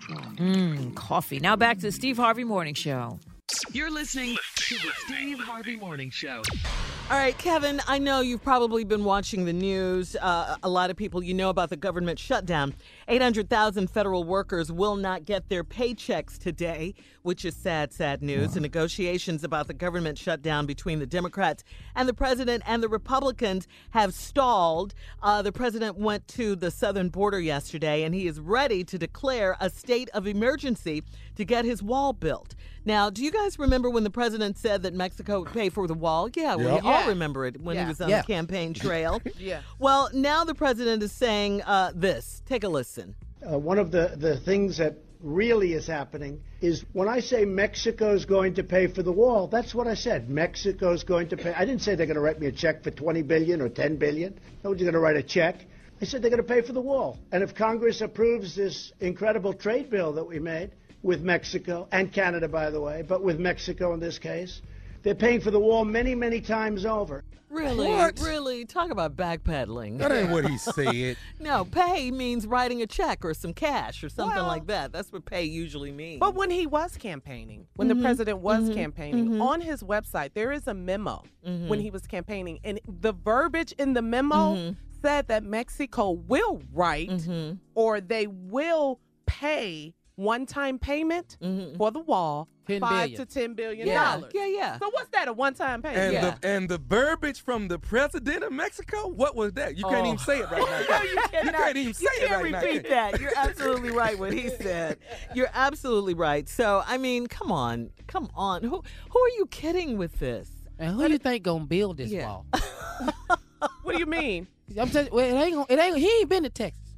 mmm, coffee. Now back to the Steve Harvey Morning Show. You're listening to the Steve Harvey Morning Show. All right, Kevin, I know you've probably been watching the news. Uh, a lot of people, you know about the government shutdown. eight hundred thousand federal workers will not get their paychecks today, which is sad, sad news. The negotiations about the government shutdown between the Democrats and the president and the Republicans have stalled. Uh, the president went to the southern border yesterday, and he is ready to declare a state of emergency to get his wall built. Now, do you guys remember when the president said that Mexico would pay for the wall? Yeah, we Yep. all Yeah. remember it when Yeah. he was on Yeah. the campaign trail. Yeah. Well, now the president is saying uh, this. Take a listen. Uh, one of the, the things that really is happening is when I say Mexico's going to pay for the wall, that's what I said. Mexico's going to pay. I didn't say they're going to write me a check for twenty billion dollars or ten billion dollars. Nobody's going to write a check. I said they're going to pay for the wall. And if Congress approves this incredible trade bill that we made with Mexico, and Canada, by the way, but with Mexico in this case, they're paying for the wall many, many times over. Really? What? Really? Talk about backpedaling. That ain't what he said. No, pay means writing a check or some cash or something Well- like that. That's what pay usually means. But when he was campaigning, when Mhm. the president was Mhm. campaigning, Mhm. on his website, there is a memo Mhm. when he was campaigning. And the verbiage in the memo Mhm. said that Mexico will write Mhm. or they will pay one-time payment Mhm. for the wall, ten five billion. to ten billion yeah. dollars. yeah, yeah. So what's that? A one-time payment? And Yeah. the and the verbiage from the president of Mexico, what was that? You can't Oh. even say it right now. No, you cannot. can't even say You it can't right now. repeat that. You're absolutely right what he said. You're absolutely right. So, I mean, come on. Come on. Who who are you kidding with this? And who do you think gonna build this Yeah. wall? What do you mean? I'm telling you, well, it ain't gonna, it ain't he ain't been to Texas.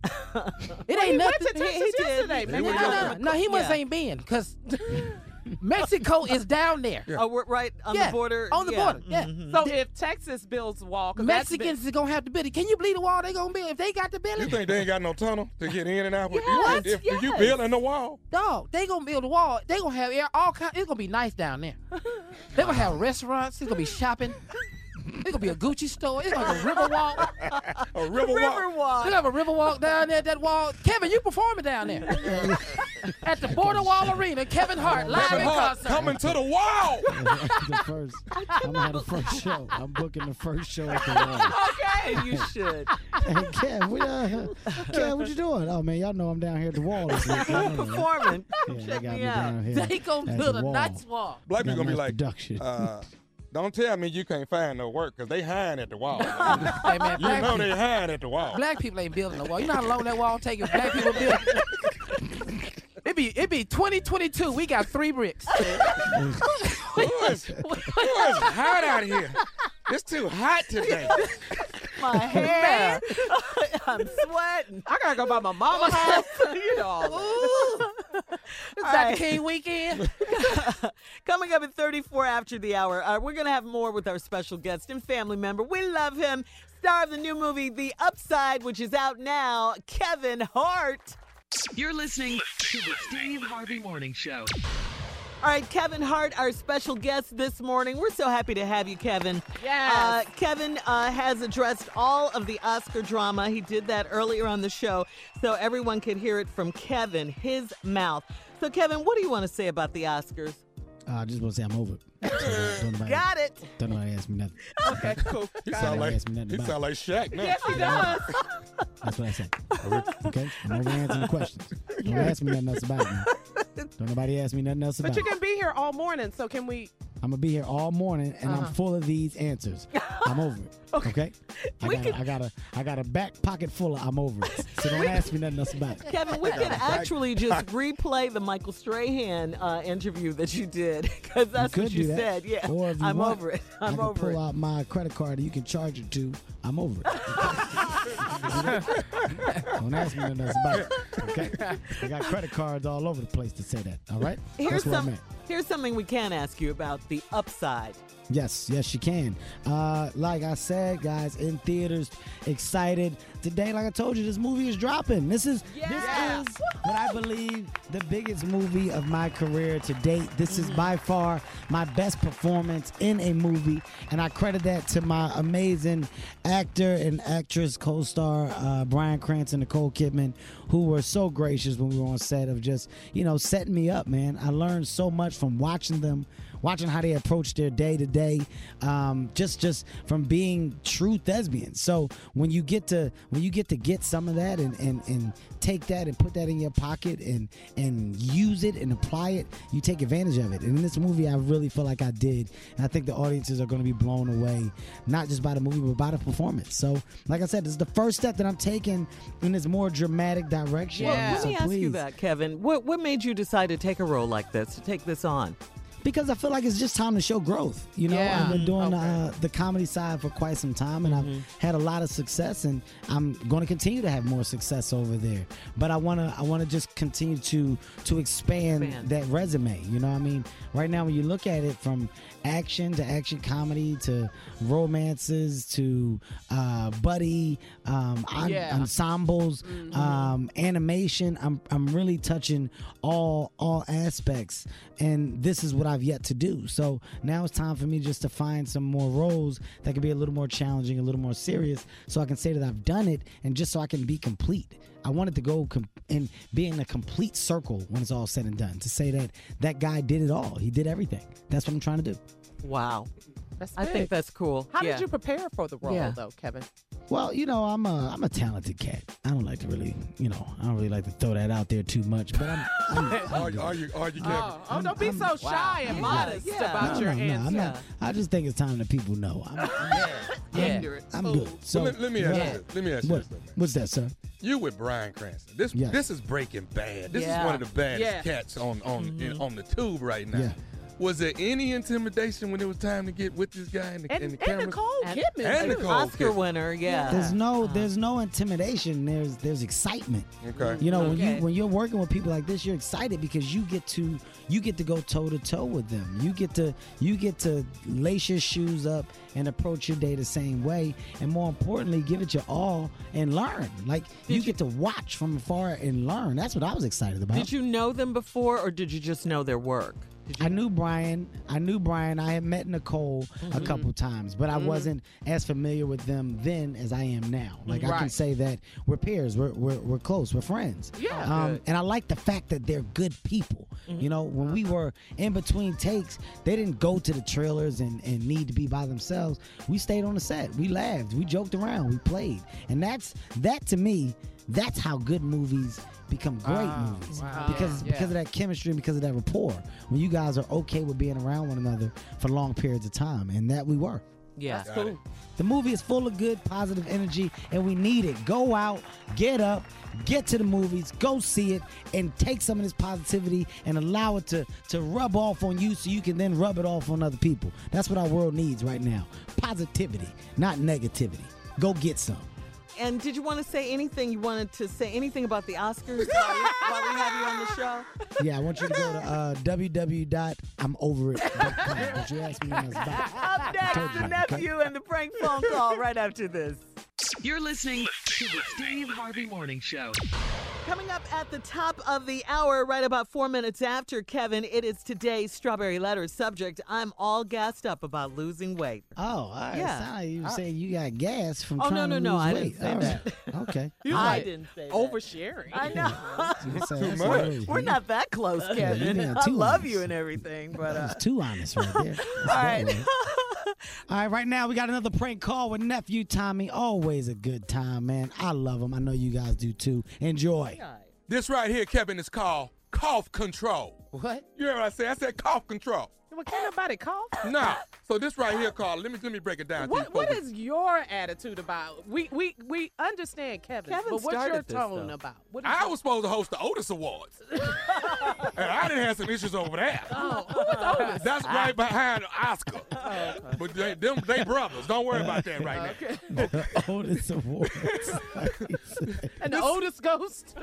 It Well, he ain't went nothing. to Texas yesterday, man. No, He no, went no, no, he must Yeah. ain't been because Mexico is down there. Oh, we're right on Yeah, the border. on the Yeah. border. Yeah. Mhm. So if Texas builds a wall, 'cause that's Mexicans is gonna have to build it. Can you believe the wall they gonna build if they got to build You it? think they ain't got no tunnel to get in and out? with Yes, if, if you yes. building the wall, Dog, they gonna build a wall. They gonna have air, all kind. It's gonna be nice down there. They gonna have restaurants. It's gonna be shopping. It's gonna be a Gucci store. It's gonna be a river walk. a river, River walk. walk. They gonna have a river walk down there. That wall. Kevin, you performing down there at the Border Wall Arena. Kevin Hart live Kevin in Hart concert. coming to the wall. the first, I'm gonna have the first show. I'm booking the first show at the wall. Okay, you should. Hey, Kev, what, uh, Kev, what you doing? Oh man, y'all know I'm down here at the wall this week. I know that. Performing. Yeah, they Check got me me out. down here. They gonna at build the a wall. nice wall. Black people Got gonna be nice like, production. uh, don't tell me you can't find no work because they hiring at the wall. Hey man, You black know people, they hiring at the wall. black people ain't building a wall. You know how long that wall take if black people build it? It be it be twenty twenty-two. We got three bricks. Boy, it's, boy, it's hot out here. It's too hot today. My hair. I'm sweating. I gotta go by my mama's house. You know all that. It's All Doctor right. King weekend. Coming up at thirty-four after the hour, uh, we're going to have more with our special guest and family member. We love him. Star of the new movie, The Upside, which is out now, Kevin Hart. You're listening to the Steve Harvey Morning Show. All right, Kevin Hart, our special guest this morning. We're so happy to have you, Kevin. Yes. Uh, Kevin uh, has addressed all of the Oscar drama. He did that earlier on the show, so everyone could hear it from Kevin, his mouth. So, Kevin, what do you want to say about the Oscars? Uh, I just want to say I'm over it. Don't nobody, Got it. don't nobody ask me nothing. Okay, cool. He Got sound it. like ask me nothing he about sound like Shaq now. Yes, he does. That's what I said. Okay? I'm over answering the questions. Don't ask me nothing else about it. Man. Don't nobody ask me nothing else about But you it. can be here all morning, so can we? I'm going to be here all morning, and Uh-huh. I'm full of these answers. I'm over it. Okay? I We got, can- a, I, got a, I got a back pocket full of I'm over it. So don't ask me nothing else about it. Kevin, we can actually just replay the Michael Strahan uh, interview that you did, because that's you what could you do that. said. Yeah, Or if you I'm want, over it. I I'm can over pull it. out my credit card and you can charge it to I'm over it. Don't ask me nothing else about it. Okay? I got credit cards all over the place to say that. All right? Here's That's where I'm some. at. Here's something we can ask you about: the upside. Yes, yes, you can. Uh, like I said, guys, in theaters, excited today. Like I told you, this movie is dropping. This is Yeah. this is what I believe the biggest movie of my career to date. This is by far my best performance in a movie, and I credit that to my amazing actor and actress co-star uh, Bryan Cranston, Nicole Kidman, who were so gracious when we were on set of just you know setting me up. Man, I learned so much from watching them. Watching how they approach their day to day, um, just just from being true thespians. So when you get to when you get to get some of that and, and, and take that and put that in your pocket and and use it and apply it, you take advantage of it. And in this movie, I really feel like I did, and I think the audiences are going to be blown away, not just by the movie but by the performance. So, like I said, this is the first step that I'm taking in this more dramatic direction. Well, Yeah. let So me ask you please. that, Kevin. What what made you decide to take a role like this, to take this on? Because I feel like it's just time to show growth. You know, Yeah. I've been doing Okay. uh, the comedy side for quite some time, and I've had a lot of success, and I'm going to continue to have more success over there. But I want to, I want to just continue to to expand, Expand. that resume. You know, what I mean, right now when you look at it from action to action comedy to romances to uh, buddy um, en- Yeah. ensembles, um, animation, I'm I'm really touching all all aspects, and this is what I've yet to do. So now it's time for me just to find some more roles that can be a little more challenging, a little more serious, so I can say that I've done it, and just so I can be complete. I wanted to go com- and be in a complete circle when it's all said and done, to say that that guy did it all. He did everything. That's what I'm trying to do. Wow, That's I big. think that's cool. How yeah. did you prepare for the role, Yeah. though, Kevin? Well, you know, I'm a I'm a talented cat. I don't like to really, you know, I don't really like to throw that out there too much. But I'm, I'm, Are, you- are you? Are you? Kevin? Oh, oh, don't be so shy and modest Yeah. about no, your no, no, answer. I'm not. I just think it's time that people know. I'm, Yeah. I'm Ooh. good. So Well, let, let me ask what- you. this. Let me ask you what, this. though. what's that, sir? You with Bryan Cranston. This Yes. this is Breaking Bad. This Yeah. is one of the baddest Yeah. cats on on in, on the tube right now. Yeah. Was there any intimidation when it was time to get with this guy and the, And, and the and cameras? Nicole And- Kidman. and too. Nicole Oscar Kidman. winner, yeah. There's no, there's no intimidation. There's, there's excitement. Okay. You know, when Okay. you when you're working with people like this, you're excited because you get to you get to go toe to toe with them. You get to you get to lace your shoes up and approach your day the same way, and more importantly, give it your all and learn. Like you, get to watch from afar and learn. That's what I was excited about. Did you know them before, or did you just know their work? I knew Brian. I knew Brian. I had met Nicole a couple times, but I Mhm. wasn't as familiar with them then as I am now. Like I can Right. say that we're peers. We're we're, we're close. We're friends. Yeah. Um, Good. and I like the fact that they're good people. You know, when we were in between takes, they didn't go to the trailers and, and need to be by themselves. We stayed on the set. We laughed. We joked around. We played. And that's that to me. That's how good movies become great Wow. movies Wow. because Yeah. because of that chemistry and because of that rapport. When you guys are okay with being around one another for long periods of time, and that we were. Yeah. Got it. The movie is full of good, positive energy, and we need it. Go out, get up, get to the movies, go see it, and take some of this positivity and allow it to, to rub off on you so you can then rub it off on other people. That's what our world needs right now. Positivity, not negativity. Go get some. And did you want to say anything? You wanted to say anything about the Oscars while, we, while we have you on the show? Yeah, I want you to go to uh, w w w dot i'm over it dot com. But you asked me when I was back. Up next, Told you, the nephew and the prank phone call right after this. You're listening to the Steve Harvey Morning Show. Coming up at the top of the hour, right about four minutes after, Kevin, it is today's Strawberry Letter subject. I'm all gassed up about losing weight. Oh, all right. Yeah. Sound like you saying you got gas from Oh, trying no, no, to no, lose I weight. didn't say All that. right. Okay. You I like didn't say that. oversharing. I know. You say Too that's much. really- We're not that close, Yeah, you Kevin. being I too love honest. you and everything, but uh, That's too honest right there. That's all right. that way. All right, right now we got another prank call with nephew Tommy. Always a good time, man. I love him. I know you guys do too. Enjoy. This right here, Kevin, is called cough control. What? You hear what I said? I said cough control. Well, can't nobody cough? Nah. So this right here, Carl, let me let me break it down. to you What What folks. is your attitude about? We we we understand Kevin, Kevin but what's your started this, tone though. about? What is I your- was supposed to host the Otis Awards. And I didn't have some issues over there. Oh, who was Otis? That's right behind Oscar. But they, them, they brothers. Don't worry about that right now. Okay. Otis Awards. And the Otis ghost.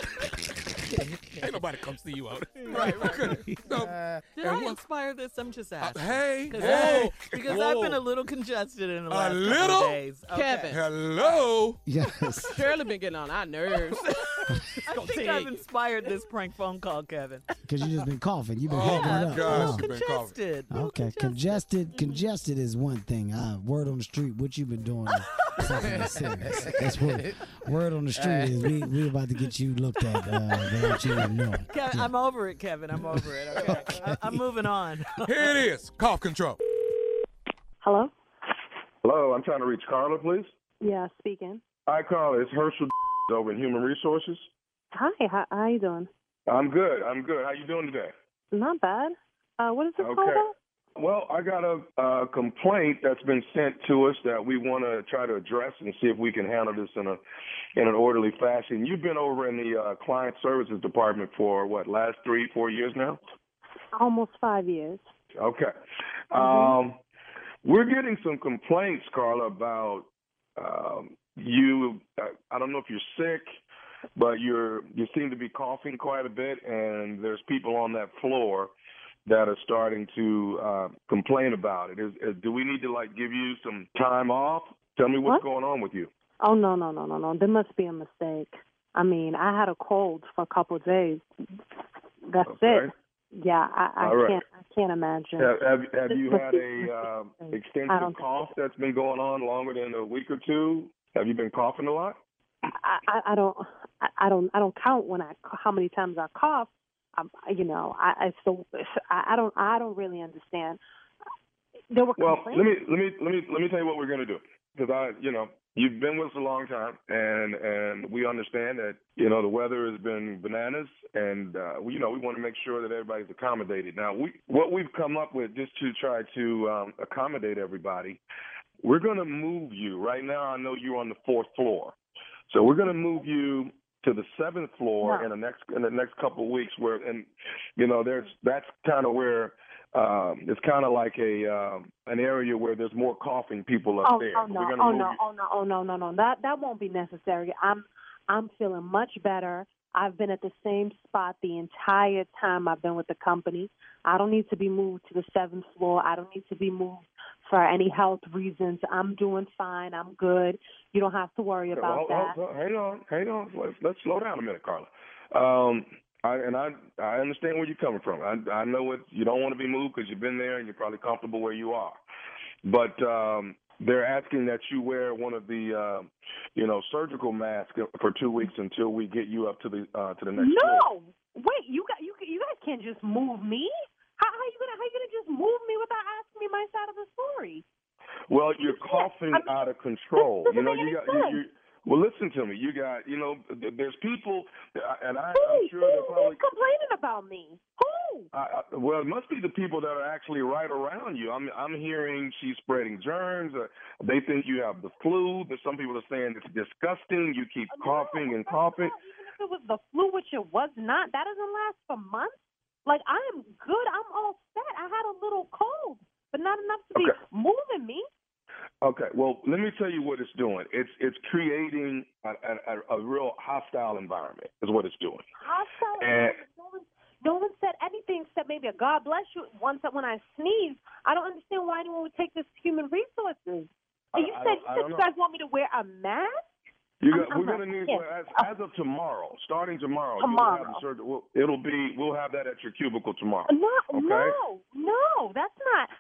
Ain't nobody come see you, Otis. Right, right. Okay. So, did and I what- inspire this? I'm just asking. hey, Because hey, because I've been whoa. a little congested in the A last couple little? of days. Okay. Kevin. Hello. Yes. Shirley been getting on our nerves. I Gonna think tell I've you. inspired this prank phone call, Kevin. Because you just been coughing. You've been Oh, hacking my it up. gosh. Oh. You've been coughing. Congested. Okay, congested. Congested is one thing. Uh, word on the street, what you've been doing is something that's serious. That's what word on the street is. We we about to get you looked at uh, without you even knowing. Kevin, I'm over it, Kevin. I'm over it. Okay. I, I'm moving on. Here it is. Cough control. Hello? Hello, I'm trying to reach Carla, please. Yeah, speaking. Hi, Carla. It's Herschel over in Human Resources. Hi, how, how you doing? I'm good. I'm good. How you doing today? Not bad. Uh, what is this call Okay. about? Well, I got a, a complaint that's been sent to us that we want to try to address and see if we can handle this in a in an orderly fashion. You've been over in the uh, client services department for what, last three, four years now? Almost five years. Okay. Um, we're getting some complaints, Carla, about um, you. Uh, I don't know if you're sick, but you're you seem to be coughing quite a bit, and there's people on that floor that are starting to uh, complain about it. Is, is, do we need to like give you some time off? Tell me what's What? going on with you. Oh, no, no, no, no, no. There must be a mistake. I mean, I had a cold for a couple of days. That's Okay. it. Yeah, I, I All right. can't. I can't imagine. Have, have, have This you must had be a uh, mistake. I extensive don't- cough that's been going on longer than a week or two? Have you been coughing a lot? I, I, I don't. I, I don't. I don't count when I how many times I cough. Um, you know, I, I so I, I don't. I don't really understand. There were Well, complaints. let me let me let me let me tell you what we're going to do, because I, you know, you've been with us a long time, and and we understand that, you know, the weather has been bananas, and uh, we, you know, we want to make sure that everybody's accommodated. Now, we what we've come up with just to try to um, accommodate everybody, we're going to move you right now. I know you're on the fourth floor, so we're going to move you to the seventh floor No. in the next in the next couple of weeks. Where, and you know, there's that's kind of where Um, it's kind of like a um, an area where there's more coughing people up Oh, there. oh no, We're gonna oh move no, you- oh no, oh no, no, no. That that won't be necessary. I'm I'm feeling much better. I've been at the same spot the entire time I've been with the company. I don't need to be moved to the seventh floor. I don't need to be moved for any health reasons. I'm doing fine. I'm good. You don't have to worry Okay, about well, hold, that. hold, hang on, hang on. Let's, let's slow down a minute, Carla. Um, I, and I I understand where you're coming from. I I know it. You don't want to be moved because you've been there and you're probably comfortable where you are. But um, they're asking that you wear one of the uh, you know surgical masks for two weeks until we get you up to the uh, to the next floor. No, wait. You got you you guys can't just move me. How, how you gonna how you gonna just move me without asking me my side of the story? Well, you're coughing I mean, out of control. this You know, doesn't you make got any you, you. Well, listen to me. You got, you know, th- there's people, and I, Who, I'm sure who, they're probably. who's complaining about me? Who? I, I, well, it must be the people that are actually right around you. I'm I'm hearing she's spreading germs. Or they think you have the flu. There's some people are saying it's disgusting. You keep coughing and coughing. Even if it was the flu, which it was not, that doesn't last for months. Like, I am good. I'm all set. I had a little cold, but not enough to be Okay. moving me. Okay, well, let me tell you what it's doing. It's it's creating a, a, a real hostile environment. Is what it's doing. Hostile. And No one, no one said anything except maybe a God bless you once when I sneeze. I don't understand why anyone would take this to human resources. And you I- I said, don't- I you, said don't you know. guys want me to wear a mask? You I'm- got, I'm we're not- going to need, yeah. well, as, as of tomorrow, starting tomorrow, Tomorrow. you'll have the surgery. We'll, it'll be, we'll have that at your cubicle tomorrow. No, okay? no, no, that's not.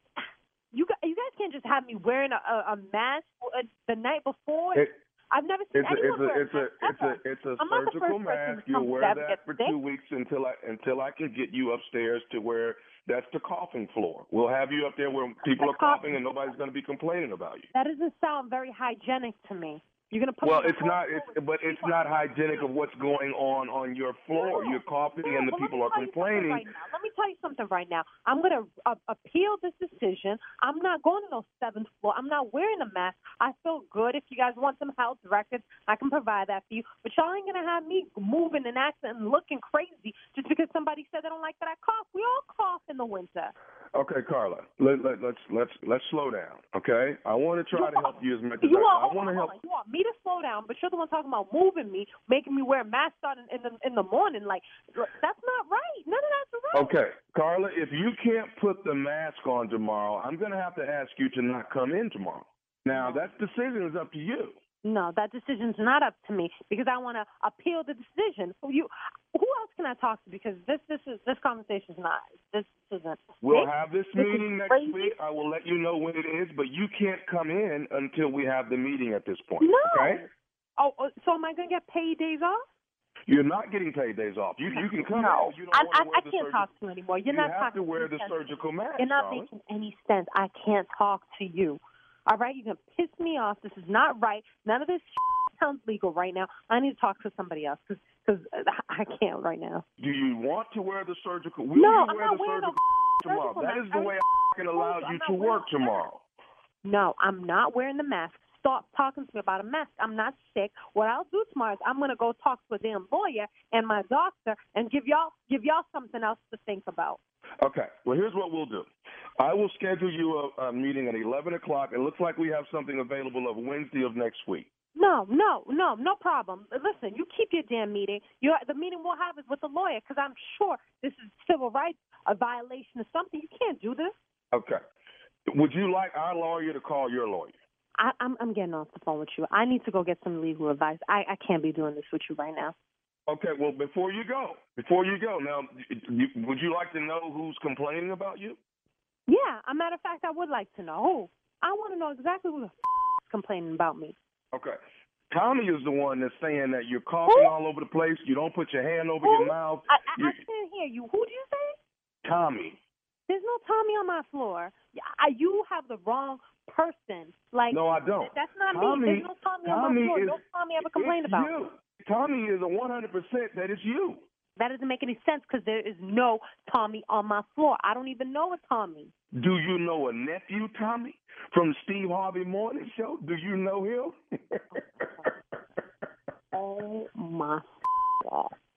You guys, you guys can't just have me wearing a, a, a mask uh, the night before. It- I've never seen It's a, anyone it's a, wear it's a, mask it's a, ever. it's a I'm not the surgical first person mask. to You'll come wear to ever that get for sick. two weeks until I, until I can get you upstairs to where that's the coughing floor. We'll have you up there where people are coughing and nobody's going to be complaining about you. That doesn't sound very hygienic to me. You're gonna put Well, me in a it's cold not. It's but it's not hygienic of what's going on on your floor. No, You're coughing no, and the but let people me are tell you something complaining. Right now. Let me tell you something right now. I'm going to uh, appeal this decision. I'm not going to no seventh floor. I'm not wearing a mask. I feel good. If you guys want some health records, I can provide that for you. But y'all ain't going to have me moving and acting and looking crazy just because somebody said they don't like that I cough. We all cough in the winter. Okay, Carla, let, let, let's let's let's slow down. Okay, I want to try You to are- help you as much as You I, are, I want to hold help. on, you want me to slow down, but you're the one talking about moving me, making me wear a mask starting in the in the morning. Like, that's not right. None of that's right. Okay, Carla, if you can't put the mask on tomorrow, I'm going to have to ask you to not come in tomorrow. Now, that decision is up to you. No, that decision's not up to me because I want to appeal the decision. You, who else can I talk to? Because this, this is this conversation's not. This isn't. We'll this, have this this is meeting next crazy. week. I will let you know when it is, but you can't come in until we have the meeting at this point. No. Okay? Oh, oh, so am I going to get paid days off? You're not getting paid days off. You you can come No, in. If you don't I, want to I, wear I the can't surgical, talk to you anymore. You're you not have talking to wear the any sense. surgical mask. You're not darling. making any sense. I can't talk to you. All right, you're gonna piss me off. This is not right. None of this sounds legal right now. I need to talk to somebody else because because I can't right now. Do you want to wear the surgical? Will No, you I'm wear not the wearing surgical no tomorrow? surgical That mask. is the I way already can told allow you, you I'm to not wearing work a mask. tomorrow. No, I'm not wearing the mask. Stop talking to me about a mask. I'm not sick. What I'll do tomorrow is I'm gonna go talk to a damn lawyer and my doctor and give y'all give y'all something else to think about. Okay. Well, here's what we'll do. I will schedule you a, a meeting at eleven o'clock. It looks like we have something available of Wednesday of next week. No, no, no, no problem. Listen, you keep your damn meeting. You, the meeting we'll have is with the lawyer because I'm sure this is civil rights, a violation of something. You can't do this. Okay. Would you like our lawyer to call your lawyer? I, I'm, I'm getting off the phone with you. I need to go get some legal advice. I, I can't be doing this with you right now. Okay. Well, before you go, before you go, now, you, would you like to know who's complaining about you? Yeah, a matter of fact, I would like to know. Who? I want to know exactly who the f- is complaining about me. Okay. Tommy is the one that's saying that you're coughing Who? all over the place. You don't put your hand over Who? your mouth. I, I, You- I can't hear you. Who do you say? Tommy. There's no Tommy on my floor. Yeah, I, you have the wrong person. Like No, I don't. That's not Tommy, me. There's no Tommy, on Tommy my floor. is, No Tommy ever complained it's about you. me. Tommy is a one hundred percent that it's you. That doesn't make any sense because there is no Tommy on my floor. I don't even know a Tommy. Do you know a nephew, Tommy, from the Steve Harvey Morning Show? Do you know him? Oh my God.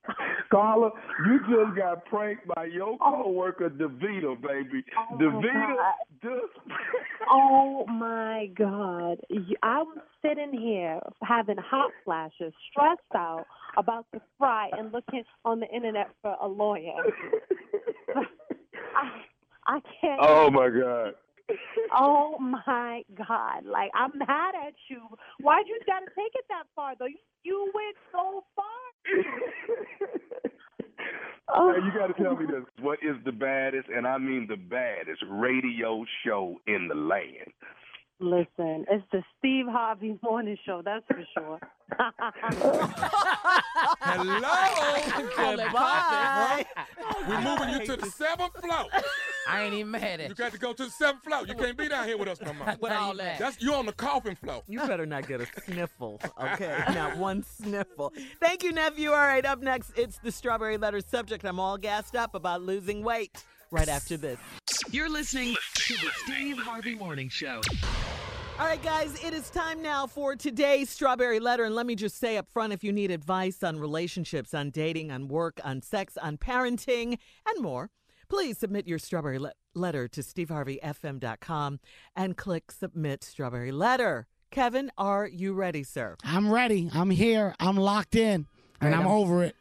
Carla, you just got pranked by your coworker, DeVita, baby. Oh, DeVita my just. Oh my God. You- I'm sitting here having hot flashes, stressed out, about to fry, and looking on the internet for a lawyer. I, I can't. Oh my God. Oh my God. Like, I'm mad at you. Why'd you gotta take it that far, though? You, you went so far. Now, you got to tell me this. What is the baddest, and I mean the baddest, radio show in the land? Listen, it's the Steve Harvey Morning Show, that's for sure. Hello. Goodbye. We're moving you to the seventh floor. I ain't even mad at You got to go to the seventh floor. You can't be down here with us no more. With all that. That's you on the coffin floor. You better not get a sniffle, okay? Not one sniffle. Thank you, nephew. All right, up next, it's the Strawberry Letter subject. I'm all gassed up about losing weight right after this. You're listening to the Steve Harvey Morning Show. All right, guys, it is time now for today's Strawberry Letter. And let me just say up front, if you need advice on relationships, on dating, on work, on sex, on parenting, and more, please submit your Strawberry le- Letter to steve harvey f m dot com and click Submit Strawberry Letter. Kevin, are you ready, sir? I'm ready. I'm here. I'm locked in. And Right, I'm I'm- over it.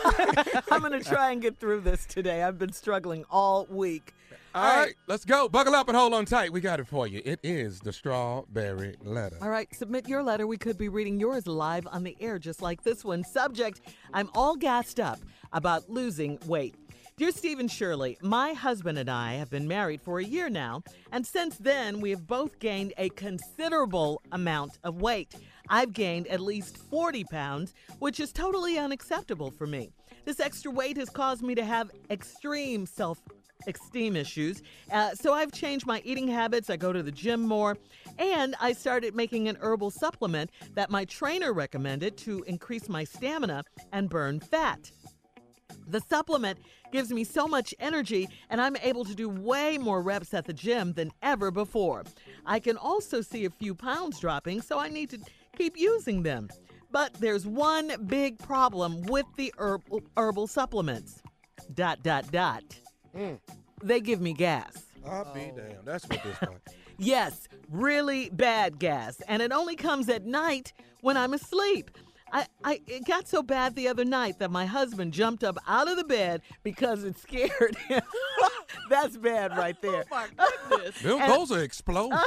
I'm going to try and get through this today. I've been struggling all week. All right, let's go. Buckle up and hold on tight. We got it for you. It is the Strawberry Letter. All right, submit your letter. We could be reading yours live on the air, just like this one. Subject, I'm all gassed up about losing weight. Dear Steve and Shirley, my husband and I have been married for a year now, and since then we have both gained a considerable amount of weight. I've gained at least forty pounds, which is totally unacceptable for me. This extra weight has caused me to have extreme self esteem issues. Uh, so I've changed my eating habits. I go to the gym more, and I started making an herbal supplement that my trainer recommended to increase my stamina and burn fat. The supplement gives me so much energy, and I'm able to do way more reps at the gym than ever before. I can also see a few pounds dropping, so I need to keep using them. But there's one big problem with the herb- herbal supplements. Dot, dot, dot. Mm. They give me gas. I'll be damned. That's what this one. Yes, really bad gas. And it only comes at night when I'm asleep. I, I It got so bad the other night that my husband jumped up out of the bed because it scared him. That's bad right there. Oh, my goodness. Them, those are explosions.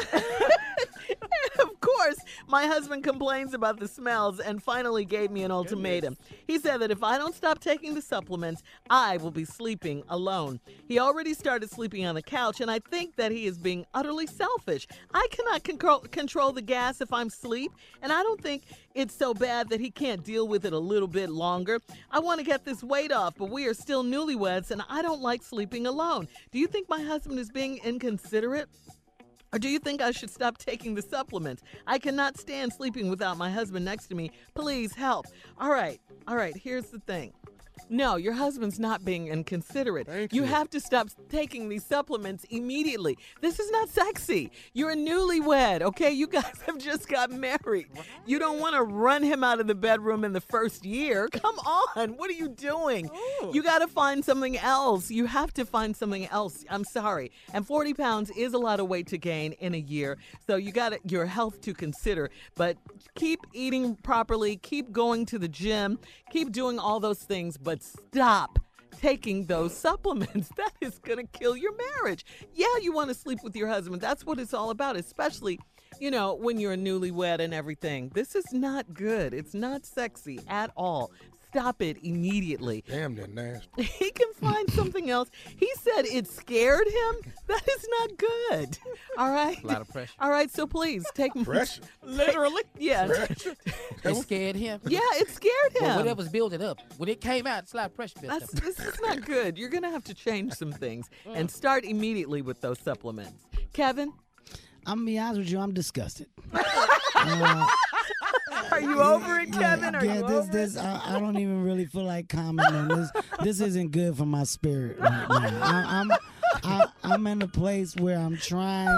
Of course, my husband complains about the smells and finally gave me an ultimatum. He said that if I don't stop taking the supplements, I will be sleeping alone. He already started sleeping on the couch, and I think that he is being utterly selfish. I cannot control, control the gas if I'm asleep, and I don't think it's so bad that he can't deal with it a little bit longer. I want to get this weight off, but we are still newlyweds, and I don't like sleeping alone. Do you think my husband is being inconsiderate? Or do you think I should stop taking the supplements? I cannot stand sleeping without my husband next to me. Please help. All right. All right. Here's the thing. No, your husband's not being inconsiderate. Thank you you. have to stop taking these supplements immediately. This is not sexy. You're a newlywed, okay? You guys have just got married. You don't want to run him out of the bedroom in the first year. Come on. What are you doing? You got to find something else. You have to find something else. I'm sorry. And forty pounds is a lot of weight to gain in a year. So you got your health to consider. But keep eating properly. Keep going to the gym. Keep doing all those things. But stop taking those supplements. That is going to kill your marriage. Yeah, you want to sleep with your husband. That's what it's all about, especially, you know, when you're newlywed and everything. This is not good. It's not sexy at all. Stop it immediately. Damn, they're nasty. He can find something else. He said it scared him. That is not good. All right? A lot of pressure. All right, so please take Pressure? Literally? Yeah. It scared him. Yeah, it scared him. Well, whatever's building up. When it came out, it's a lot of pressure built That's, up. this is not good. You're going to have to change some things and start immediately with those supplements. Kevin? I'm going to be honest with you, I'm disgusted. Uh, Are you over it, Kevin? Are yeah, you this, over this, I, I don't even really feel like commenting on this. This isn't good for my spirit right now. I, I'm, I, I'm in a place where I'm trying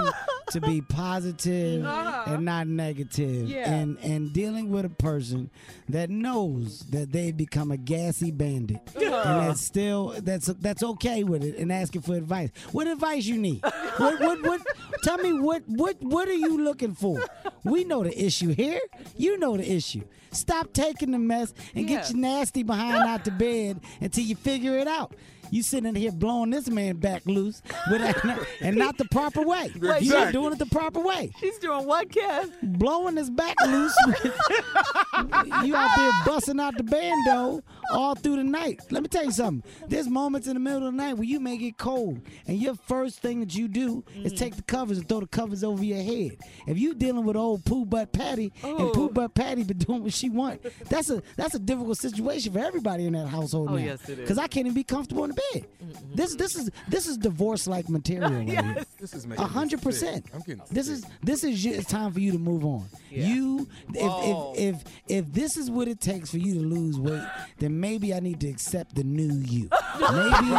to be positive Uh-huh. and not negative, Yeah. and and dealing with a person that knows that they become a gassy bandit, Uh-huh. and that's still that's that's okay with it, and asking for advice. What advice you need? what, what what? Tell me what what what are you looking for? We know the issue here. You know the issue. Stop taking the mess and get Yeah. your nasty behind out the bed until you figure it out. You sitting in here blowing this man back loose with a, and not the proper way. Wait, You're not exactly. doing it the proper way. She's doing what, Kev? Blowing his back loose. You out there busting out the bando all through the night. Let me tell you something. There's moments in the middle of the night where you may get cold, and your first thing that you do is take the covers and throw the covers over your head. If you dealing with old Pooh Butt Patty, Oh. and Pooh Butt Patty been doing what she want, that's a that's a difficult situation for everybody in that household Oh, now. yes, it is. Because I can't even be comfortable in the bed. This this is this is divorce like material. Right here. This is A making me hundred sick. percent. I'm getting This sick. is this is you, it's time for you to move on. Yeah. You if, Whoa. if if if this is what it takes for you to lose weight, then maybe I need to accept the new you. Maybe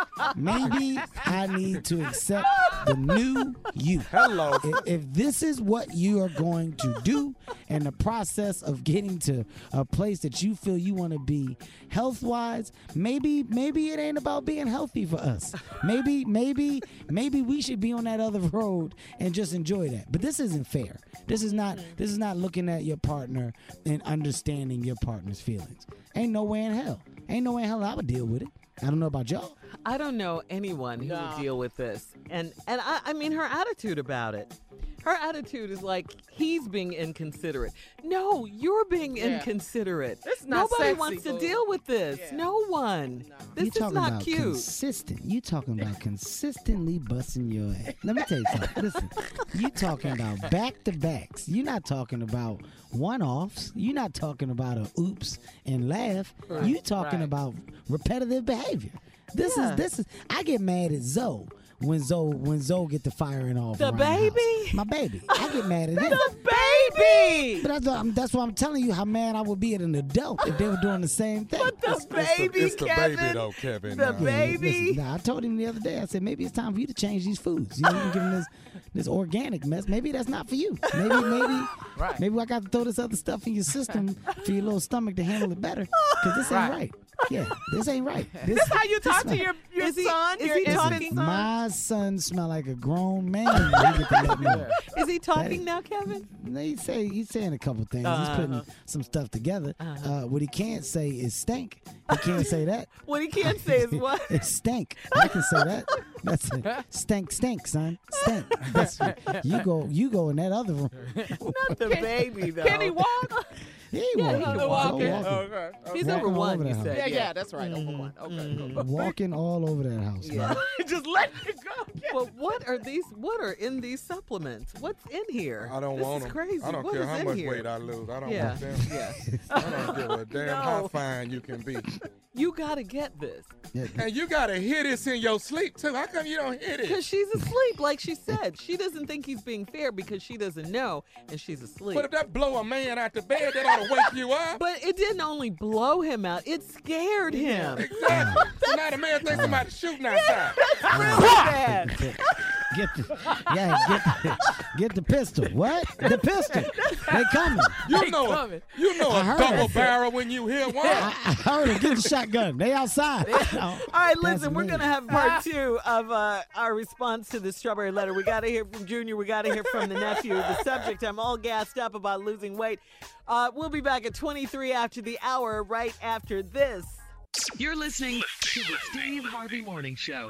maybe I need to accept the new you. Hello. If, if this is what you are going to do in the process of getting to a place that you feel you want to be health wise, maybe maybe it ain't about being healthy for us. Maybe maybe maybe we should be on that other road and just enjoy that. But this isn't fair. This is not this is not looking at your partner and understanding your partner's feelings. Ain't no way in hell. Ain't no way in hell I would deal with it. I don't know about y'all. I don't know anyone who would deal with this. And and I, I mean her attitude about it. Her attitude is like he's being inconsiderate. No, you're being Yeah. inconsiderate. It's not Nobody sexy, wants to boo. deal with this. Yeah. No one. This you is talking not about cute. consistent. You talking about consistently busting your ass. Let me tell you something. Listen, you talking about back to backs. You're not talking about one offs. You're not talking about a oops and laugh. Right. You talking Right. about repetitive behavior. This Yeah. is this is. I get mad at Zoe when Zoe when Zoe get the firing off. The around baby? house. My baby. I get mad at him. The baby. But that's, what I'm- that's why I'm telling you how mad I would be at an adult if they were doing the same thing. But the baby, It's the Kevin. baby, though, Kevin. The now. baby. Listen, nah, I told him the other day. I said maybe it's time for you to change these foods. You know, you're giving this this organic mess. Maybe that's not for you. Maybe maybe Right. maybe I got to throw this other stuff in your system for your little stomach to handle it better. Because this ain't Right. right. Yeah, this ain't right. This, This how you talk to not- your, your Is he- son? is your he infant talking- son? My son smell like a grown man. You get to let me know. Is he talking now, Kevin? No, He say he's saying a couple things. Uh-huh. He's putting some stuff together. Uh-huh. Uh, what he can't say is stank. He can't say that. What he can't say is what? It's stank. I can say that. That's it. Stank, stink, son. Stank. That's you go. You go in that other room. Not the baby, though. Can he walk? He Yeah, walking. he can Go walk. walking. Okay. He's Walking over all one, over you that said. Yeah, yeah, that's right. Over Mhm. one. Okay. Mhm. cool. Walking all over that house, Yeah. man. Just let it go. But what are these? What are in these supplements? What's in here? I don't this want is them. crazy. I don't What care is how in much here? weight I lose. I don't Yeah. want them. Yeah. I don't give a damn how No. fine you can be. You gotta get this Yeah. And you gotta hear this in your sleep too. How come you don't hear because this? she's asleep. Like she said, she doesn't think he's being fair because she doesn't know, and she's asleep. But if that blow a man out the bed, that ought to wake you up. But it didn't only blow him out; it scared him. Exactly. So now the man thinks somebody's shooting outside. Really bad. Get the yeah. Get the, get the pistol. What? The pistol. They coming. You know, a, you know I a heard double it. barrel when you hear one. I, I heard it. Get the shotgun. They outside. Oh, All right, that's listen, we're me. going to have part two of uh, our response to the strawberry letter. We got to hear from Junior. We got to hear from the nephew. The subject, I'm all gassed up about losing weight. Uh, we'll be back at twenty-three after the hour, right after this. You're listening to the Steve Harvey Morning Show.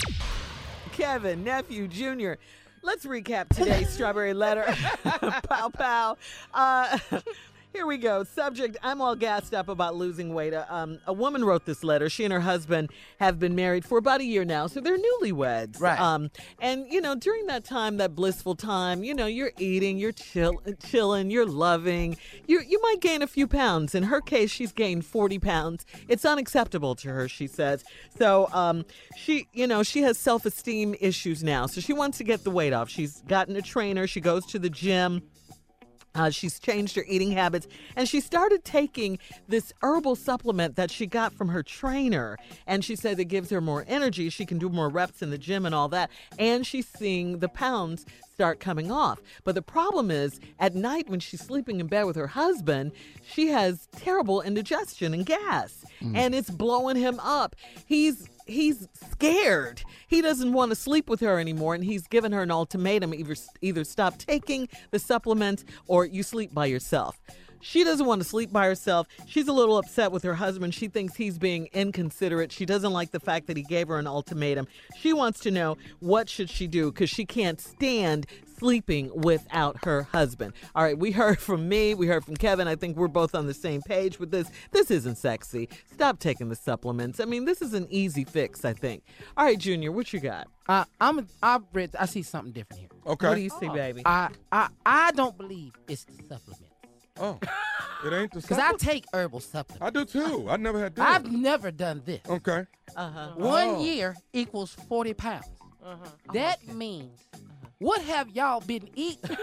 Kevin, nephew, Junior. Let's recap today's strawberry letter. Pow, pow. Uh, here we go. Subject, I'm all gassed up about losing weight. Uh, Um, a woman wrote this letter. She and her husband have been married for about a year now, so they're newlyweds. Right. Um, and, you know, during that time, that blissful time, you know, you're eating, you're chill, chilling, you're loving. You, you might gain a few pounds. In her case, she's gained forty pounds. It's unacceptable to her, she says. So um, she, you know, she has self-esteem issues now. So she wants to get the weight off. She's gotten a trainer. She goes to the gym. Uh, she's changed her eating habits, and she started taking this herbal supplement that she got from her trainer. And she said it gives her more energy. She can do more reps in the gym and all that. And she's seeing the pounds start coming off. But the problem is, at night when she's sleeping in bed with her husband, she has terrible indigestion and gas, mm. and it's blowing him up. He's He's scared. He doesn't want to sleep with her anymore, and he's given her an ultimatum: either either stop taking the supplement or you sleep by yourself. She doesn't want to sleep by herself. She's a little upset with her husband. She thinks he's being inconsiderate. She doesn't like the fact that he gave her an ultimatum. She wants to know, what should she do, because she can't stand sleeping without her husband. All right, we heard from me. We heard from Kevin. I think we're both on the same page with this. This isn't sexy. Stop taking the supplements. I mean, this is an easy fix, I think. All right, Junior, what you got? Uh, I'm. I read. I see something different here. Okay. What do you see, baby? I. I. I don't believe it's the supplement. Oh, it ain't the Because I take herbal supplements. I do too. I never had that. I've never done this. Okay. Uh-huh. One Oh. year equals forty pounds. Uh-huh. That means, what have y'all been eating?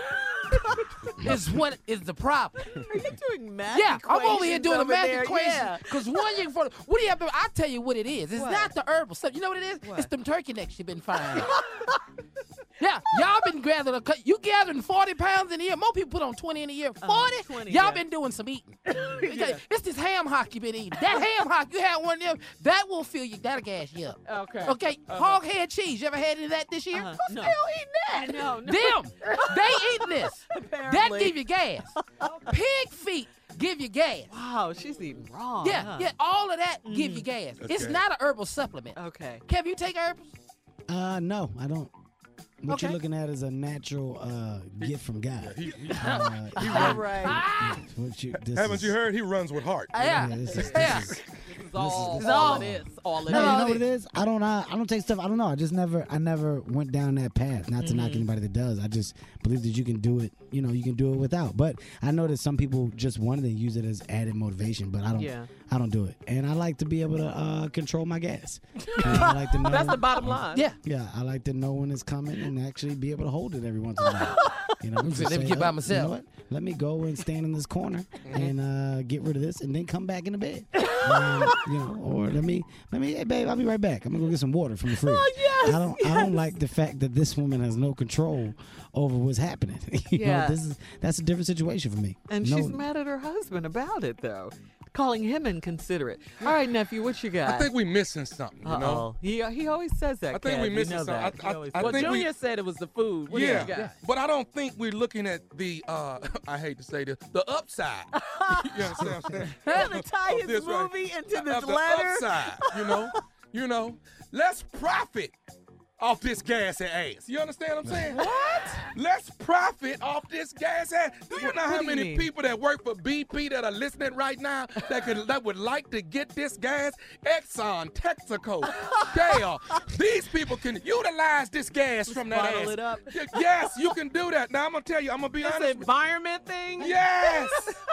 is what is the problem. Are you doing math Yeah, I'm over here equations doing a over math there? equation. Yeah. Because one year for what do you have? To, I tell you what it is. It's What? not the herbal stuff. You know what it is? What? It's them turkey necks you've been finding. Yeah, y'all been gathering a cut. You gathering forty pounds in a year. More people put on twenty in a year. forty? Uh, twenty, y'all yeah. been doing some eating. Yeah. It's this ham hock you been eating. That ham hock, you had one of them, that will fill you, that'll gas you up. Okay. Okay, Uh-huh. hog head cheese. You ever had any of that this year? Uh-huh. Who's No. still eating that? No, no. Them. They eating this. That Apparently. give you gas. Pig feet give you gas. Wow, she's eating raw. Yeah, huh? yeah, all of that give you gas. It's Okay. not an herbal supplement. Okay. Kev, you take herbs? Uh, no, I don't. What Okay. you're looking at is a natural uh, gift from God. He, he, Uh, he All run- right. what you, this Haven't is- you heard? He runs with heart. Yeah. Yeah, this is- Yeah. this is- This is all, this is all all- it is. All it No, is. you know what it is? I don't. Uh, I don't take stuff. I don't know. I just never. I never went down that path. Not to knock anybody that does. I just believe that you can do it. You know, you can do it without. But I know that some people just want to use it as added motivation. But I don't. Yeah. I don't do it. And I like to be able to uh, control my gas. You know, I like to know. That's the bottom line. Yeah. Yeah, I like to know when it's coming and actually be able to hold it every once in a while. You know, just Let me say, get by "Oh, myself." You know what? Let me go and stand in this corner and uh, get rid of this, and then come back in the bed. Um, you know, or let me, let me, hey babe, I'll be right back. I'm gonna go get some water from the fridge. Oh, yes, I don't, I don't like the fact that this woman has no control over what's happening. you Yeah. know, this is that's a different situation for me. And no, she's mad at her husband about it, though, calling him inconsiderate. All right, nephew, what you got? I think we missing something. You Uh-oh. know. He he always says that. I think Kev. we You missing know something. that. I- He I- always- I well, think we- Junior said it was the food. What do Yeah, you got? but I don't think we're looking at the. Uh, I hate to say this, the upside. you understand? what I'm saying? Gonna tie Of his this, right? movie into Of this the letter. upside. You know, you know. Let's profit off this gas and ass. You understand what I'm saying? What? Let's profit off this gas and ass. Do you know What how do you many mean? people that work for B P that are listening right now that could that would like to get this gas? Exxon, Texaco, Shell. These people can utilize this gas from that bottle ass. it up. Y- Yes, you can do that. Now I'm gonna tell you. I'm gonna be This honest. with environment thing. Yes,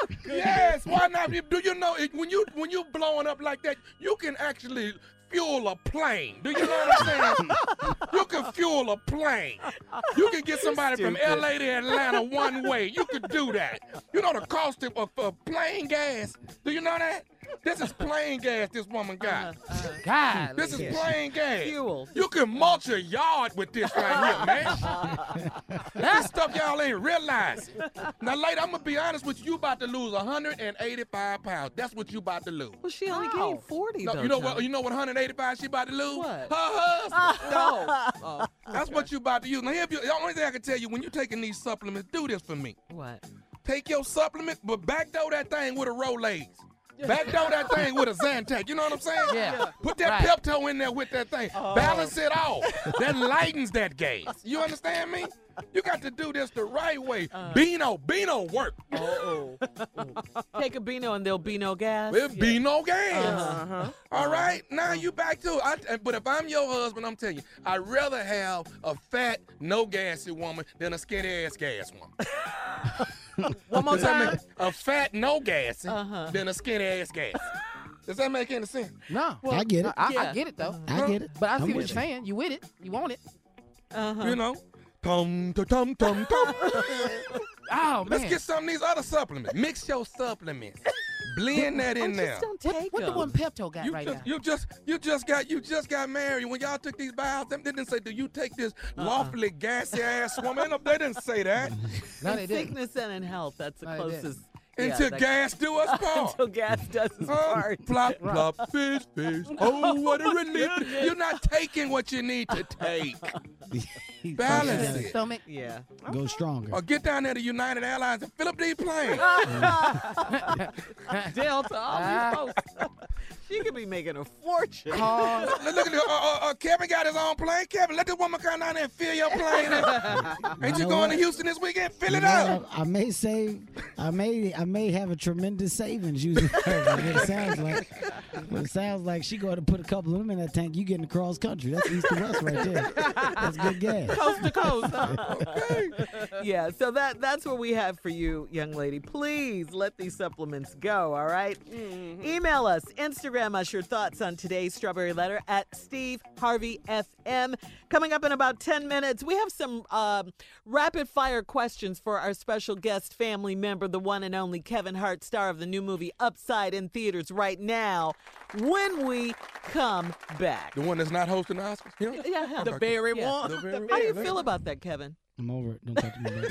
yes. Why not? Do you know it, when you when you blowing up like that, you can actually fuel a plane. Do you know what I'm saying? You can fuel a plane. You can get somebody from Stupid. L A to Atlanta one way. You could do that. You know the cost of, of, of plane gas? Do you know that? This is plane gas this woman got. God. This is plain gas. Fuel. You can mulch a yard with this right here, man. That's stuff y'all ain't realizing. Now, lady, I'm gonna be honest with you. You about to lose one hundred eighty-five pounds. That's what you about to lose. Well, she only How? gained forty. No, though, you know what? Johnny. You know what? one hundred eighty-five she about to lose. What? Her husband. No. Oh. That's what you about to use. Now, here, the only thing I can tell you when you taking these supplements, do this for me. What? Take your supplement, but backdoor that thing with a Rolaids. Backdoor that thing with a Zantac. You know what I'm saying? Yeah. Put that Right. Pepto in there with that thing. Balance it off. That lightens that gas. You understand me? You got to do this the right way. Beano, Beano work. Oh. Take a Beano and there'll be no gas. There'll be no gas. Uh-huh. All right, now you back to it. I, but if I'm your husband, I'm telling you, I'd rather have a fat, no gassy woman than a skinny ass gas woman. One more Does that time. make- a fat, no gassy Uh-huh. than a skinny ass gas. Does that make any sense? No. I get it. I, I Yeah. get it, though. I get it. But I I'm see what with you're you. saying. You with it. You want it. Uh-huh. You know, tum tum tum tum tum. Oh, Let's man. get some of these other supplements. Mix your supplements. Blend that in there. Don't What, take what the them. one Pepto got You right just, now? you just, you just got, you just got married. When y'all took these vows, they didn't say, "Do you take this lawfully gassy ass woman?" They didn't say that. No, In they didn't. sickness and in health, that's the No, they didn't. closest. Until yeah, that- gas do us part. Until gas does his Oh, part. plop, plop, fish, fish. Oh, what a relief. You're not taking what you need to take. Balance it. Stomach. Yeah. Go stronger. Or get down there to United Airlines and fill up these planes. Delta, all these folks. She could be making a fortune. Oh, Look, look at the, uh, uh, uh, Kevin got his own plane. Kevin, let this woman come down there and fill your plane. Ain't you know going what? to Houston this weekend? Fill You it know up. what? I, I may save. I may. I may have a tremendous savings using her. But it sounds like. But it sounds like she going to put a couple of them in that tank. You getting across country? That's east to west right there. That's good gas. Coast to coast. Okay. Yeah, so that that's what we have for you, young lady. Please let these supplements go, all right? Mm-hmm. Email us, Instagram us your thoughts on today's Strawberry Letter at Steve Harvey F M. Coming up in about ten minutes, we have some um, rapid fire questions for our special guest family member, the one and only Kevin Hart, star of the new movie Upside in theaters right now. When we come back. The one that's not hosting the Oscars? Him? Yeah, The very Yeah. one. The very How do you one. feel about that, Kevin? I'm over it. Don't talk to me about it.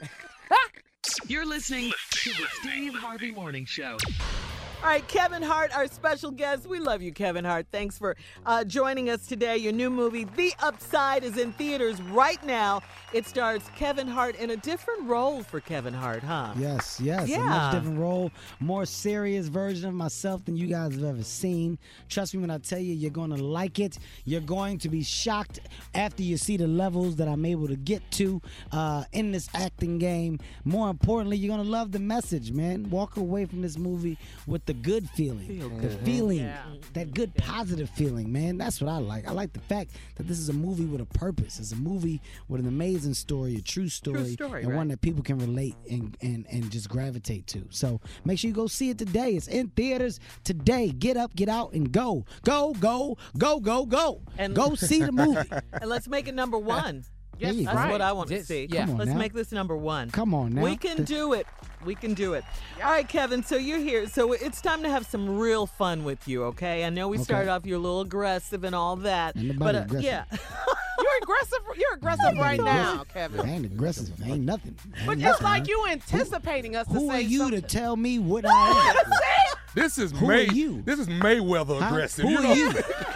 You're listening to the Steve Harvey Morning Show. All right, Kevin Hart, our special guest. We love you, Kevin Hart. Thanks for uh, joining us today. Your new movie, The Upside, is in theaters right now. It stars Kevin Hart in a different role for Kevin Hart, huh? Yes, yes. A Yeah. much different role, more serious version of myself than you guys have ever seen. Trust me when I tell you, you're going to like it. You're going to be shocked after you see the levels that I'm able to get to uh, in this acting game. More importantly, you're going to love the message, man. Walk away from this movie with the good feeling. Feel The good. feeling. Yeah. That good positive feeling, man. That's what I like. I like the fact that this is a movie with a purpose. It's a movie with an amazing story, a true story, story, and right. one that people can relate and, and, and just gravitate to. So make sure you go see it today. It's in theaters today. Get up, get out, and go. Go, go, go, go, go. And- go see the movie. And let's make it number one. There you That's go. what I want to Just- see. yeah. Come on Let's now. make this number one. Come on now. We can do it. We can do it. All right, Kevin, so you're here. So it's time to have some real fun with you, okay? I know we Okay. started off, you're a little aggressive and all that. Ain't But nobody uh, aggressive. yeah. You're aggressive. You're aggressive right now, I Kevin. ain't aggressive. Ain't nothing. Ain't But it's nothing, like man. you anticipating us to Who say are you something. to tell me what I am? This is Who May. are you? This is Mayweather Huh? aggressive. Who you are know? you?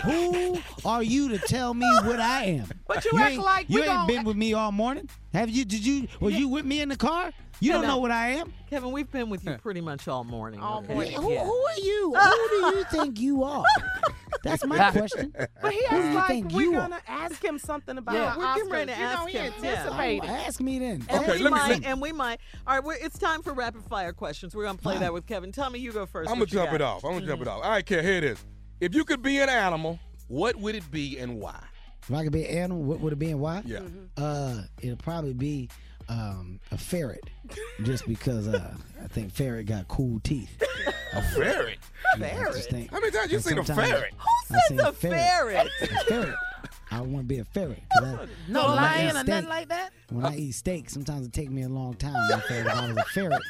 Who are you to tell me what I am? But you act ain't, like you we ain't gon- been with me all morning. Have you? Did you? Was you with me in the car? You don't Kevin. know what I am. Kevin, we've been with you pretty much all morning. All okay? morning. Who, Yeah. who are you? Who do you think you are? That's my question. But he Who do acts you like think we're you are? gonna ask him something about Yeah, the we're getting Oscars. ready to you know, ask he him, yeah. anticipating. Oh, ask me then. And Okay, we let me might, see. and we might. All right, we're, it's time for rapid fire questions. We're gonna play Fine. that with Kevin. Tell me, you go first. I'm gonna What you jump it got? off. I'm gonna jump it off. All right, Kev, here it is. If you could be an animal, what would it be and why? If I could be an animal, what would it be and why? Yeah. Uh, it'll probably be um, a ferret, just because uh, I think ferret got cool teeth. A ferret? Yeah, I just think- How many times you and seen a sometimes- ferret? Who I says seen a ferret? A ferret. I want to be a ferret. 'cause I- No when I lion eat or nothing steak- like that? When I eat steak, sometimes it take me a long time. I feel if I was a ferret,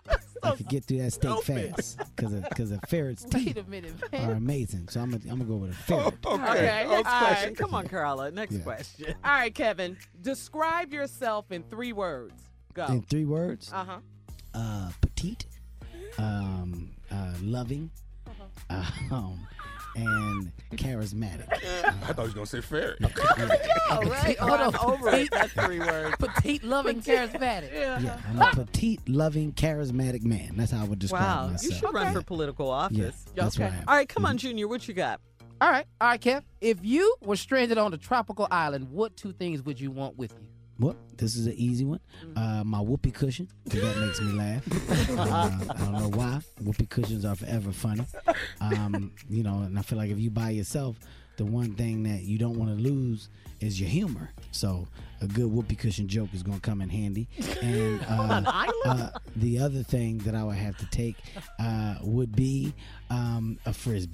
I could get through that steak fast because because a ferret's Wait teeth a minute, are man. amazing. So I'm gonna I'm gonna go with a ferret. Okay. Okay. Next All question. right. Come on, Carla. Next Yeah. question. All right, Kevin. Describe yourself in three words. Go. In three words, Uh huh. uh, petite, um, uh, loving, Uh-huh. um, and charismatic. I thought you was gonna say ferret. All right, Hold I'm on. over it. That's three words. Petite, loving, charismatic. Yeah, I'm a petite, loving, charismatic man. That's how I would describe Wow, myself. you should run Okay. for political office. Yeah, that's Okay. what I am. All right, come on, Junior. What you got? All right, all right, Kev. If you were stranded on a tropical island, what two things would you want with you? Well, this is an easy one. Uh, my whoopee cushion, 'cause that makes me laugh. Uh, I don't know why. Whoopee cushions are forever funny. Um, you know, and I feel like if you by yourself, the one thing that you don't want to lose is your humor. So a good whoopee cushion joke is going to come in handy. And uh, uh, the other thing that I would have to take uh, would be um, a frisbee.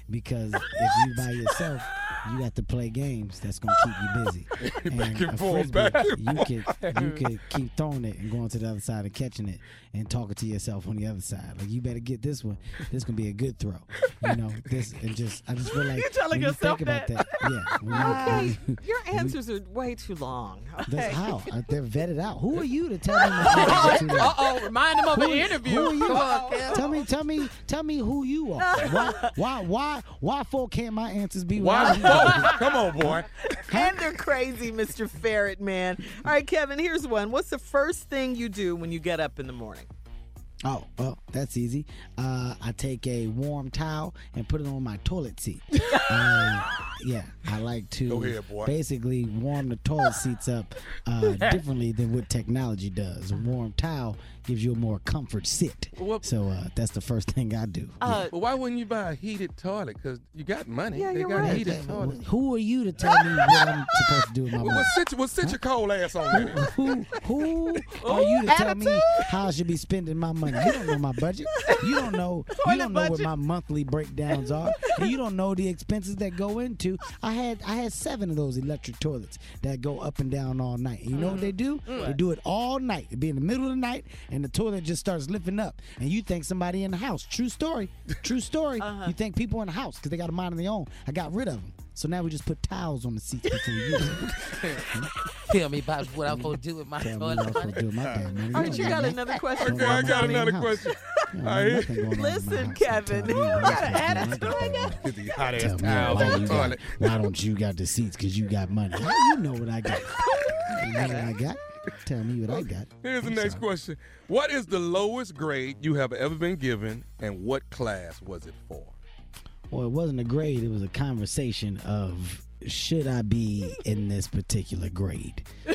because if you by yourself, you got to play games that's gonna keep you busy. Back and a forth, frisbee, back and you forth. could you could keep throwing it and going to the other side and catching it and talking to yourself on the other side. Like you better get this one. This gonna be a good throw. You know this and just I just feel like You're telling when you yourself think about that. that. Yeah. when you- when Okay, you- your answers are way too long. That's Okay. how Uh, they're vetted out. Who are you to tell me? my answer to that? Uh oh, remind him of an Who- interview. Who are you? Come on, Kev. Tell me, tell me, tell me who you are. Why, why, why, why for can't my answers be Why right? folks? Come on, boy. And they're crazy, Mister Ferret Man. All right, Kevin, here's one. What's the first thing you do when you get up in the morning? Oh, well, that's easy. Uh, I take a warm towel and put it on my toilet seat. uh, yeah, I like to Go ahead, boy. basically warm the toilet seats up uh, differently than what technology does. A warm towel gives you a more comfort sit. Well- So uh, that's the first thing I do. Uh, Well, why wouldn't you buy a heated toilet? Because you got money. Yeah, they you're got right. heated toilets. Who are you to tell me what I'm supposed to do with my Well, money? well, sit, well, sit your cold ass on there. Who who are you to tell me how I should be spending my money? You don't know my budget. You don't know you don't know what my monthly breakdowns are. And you don't know the expenses that go into. I had I had seven of those electric toilets that go up and down all night. And you know what they do? They do it all night. It'd be in the middle of the night and the toilet just starts lifting up. And you think somebody in the house. True story. True story. You think people in the house because they got a mind of their own. I got rid of them. So now we just put towels on the seats before we use them. Tell me about what I'm supposed to do with my Tell me what I'm toilet. supposed to do with my damn money. All right, don't you know got that. another question? Okay, I got another house. question. You don't All know right. nothing going on in my Listen, house. Kevin. Tell me You what's got an going on. attitude. Get these hot ass Tell me towels why on the you got, toilet. why don't you got the seats? Because you got money. How you know what I got? You know what I got? Tell me what I got. Here's the I'm next sorry. question. What is the lowest grade you have ever been given, and what class was it for? Well, it wasn't a grade. It was a conversation of should I be in this particular grade? Uh,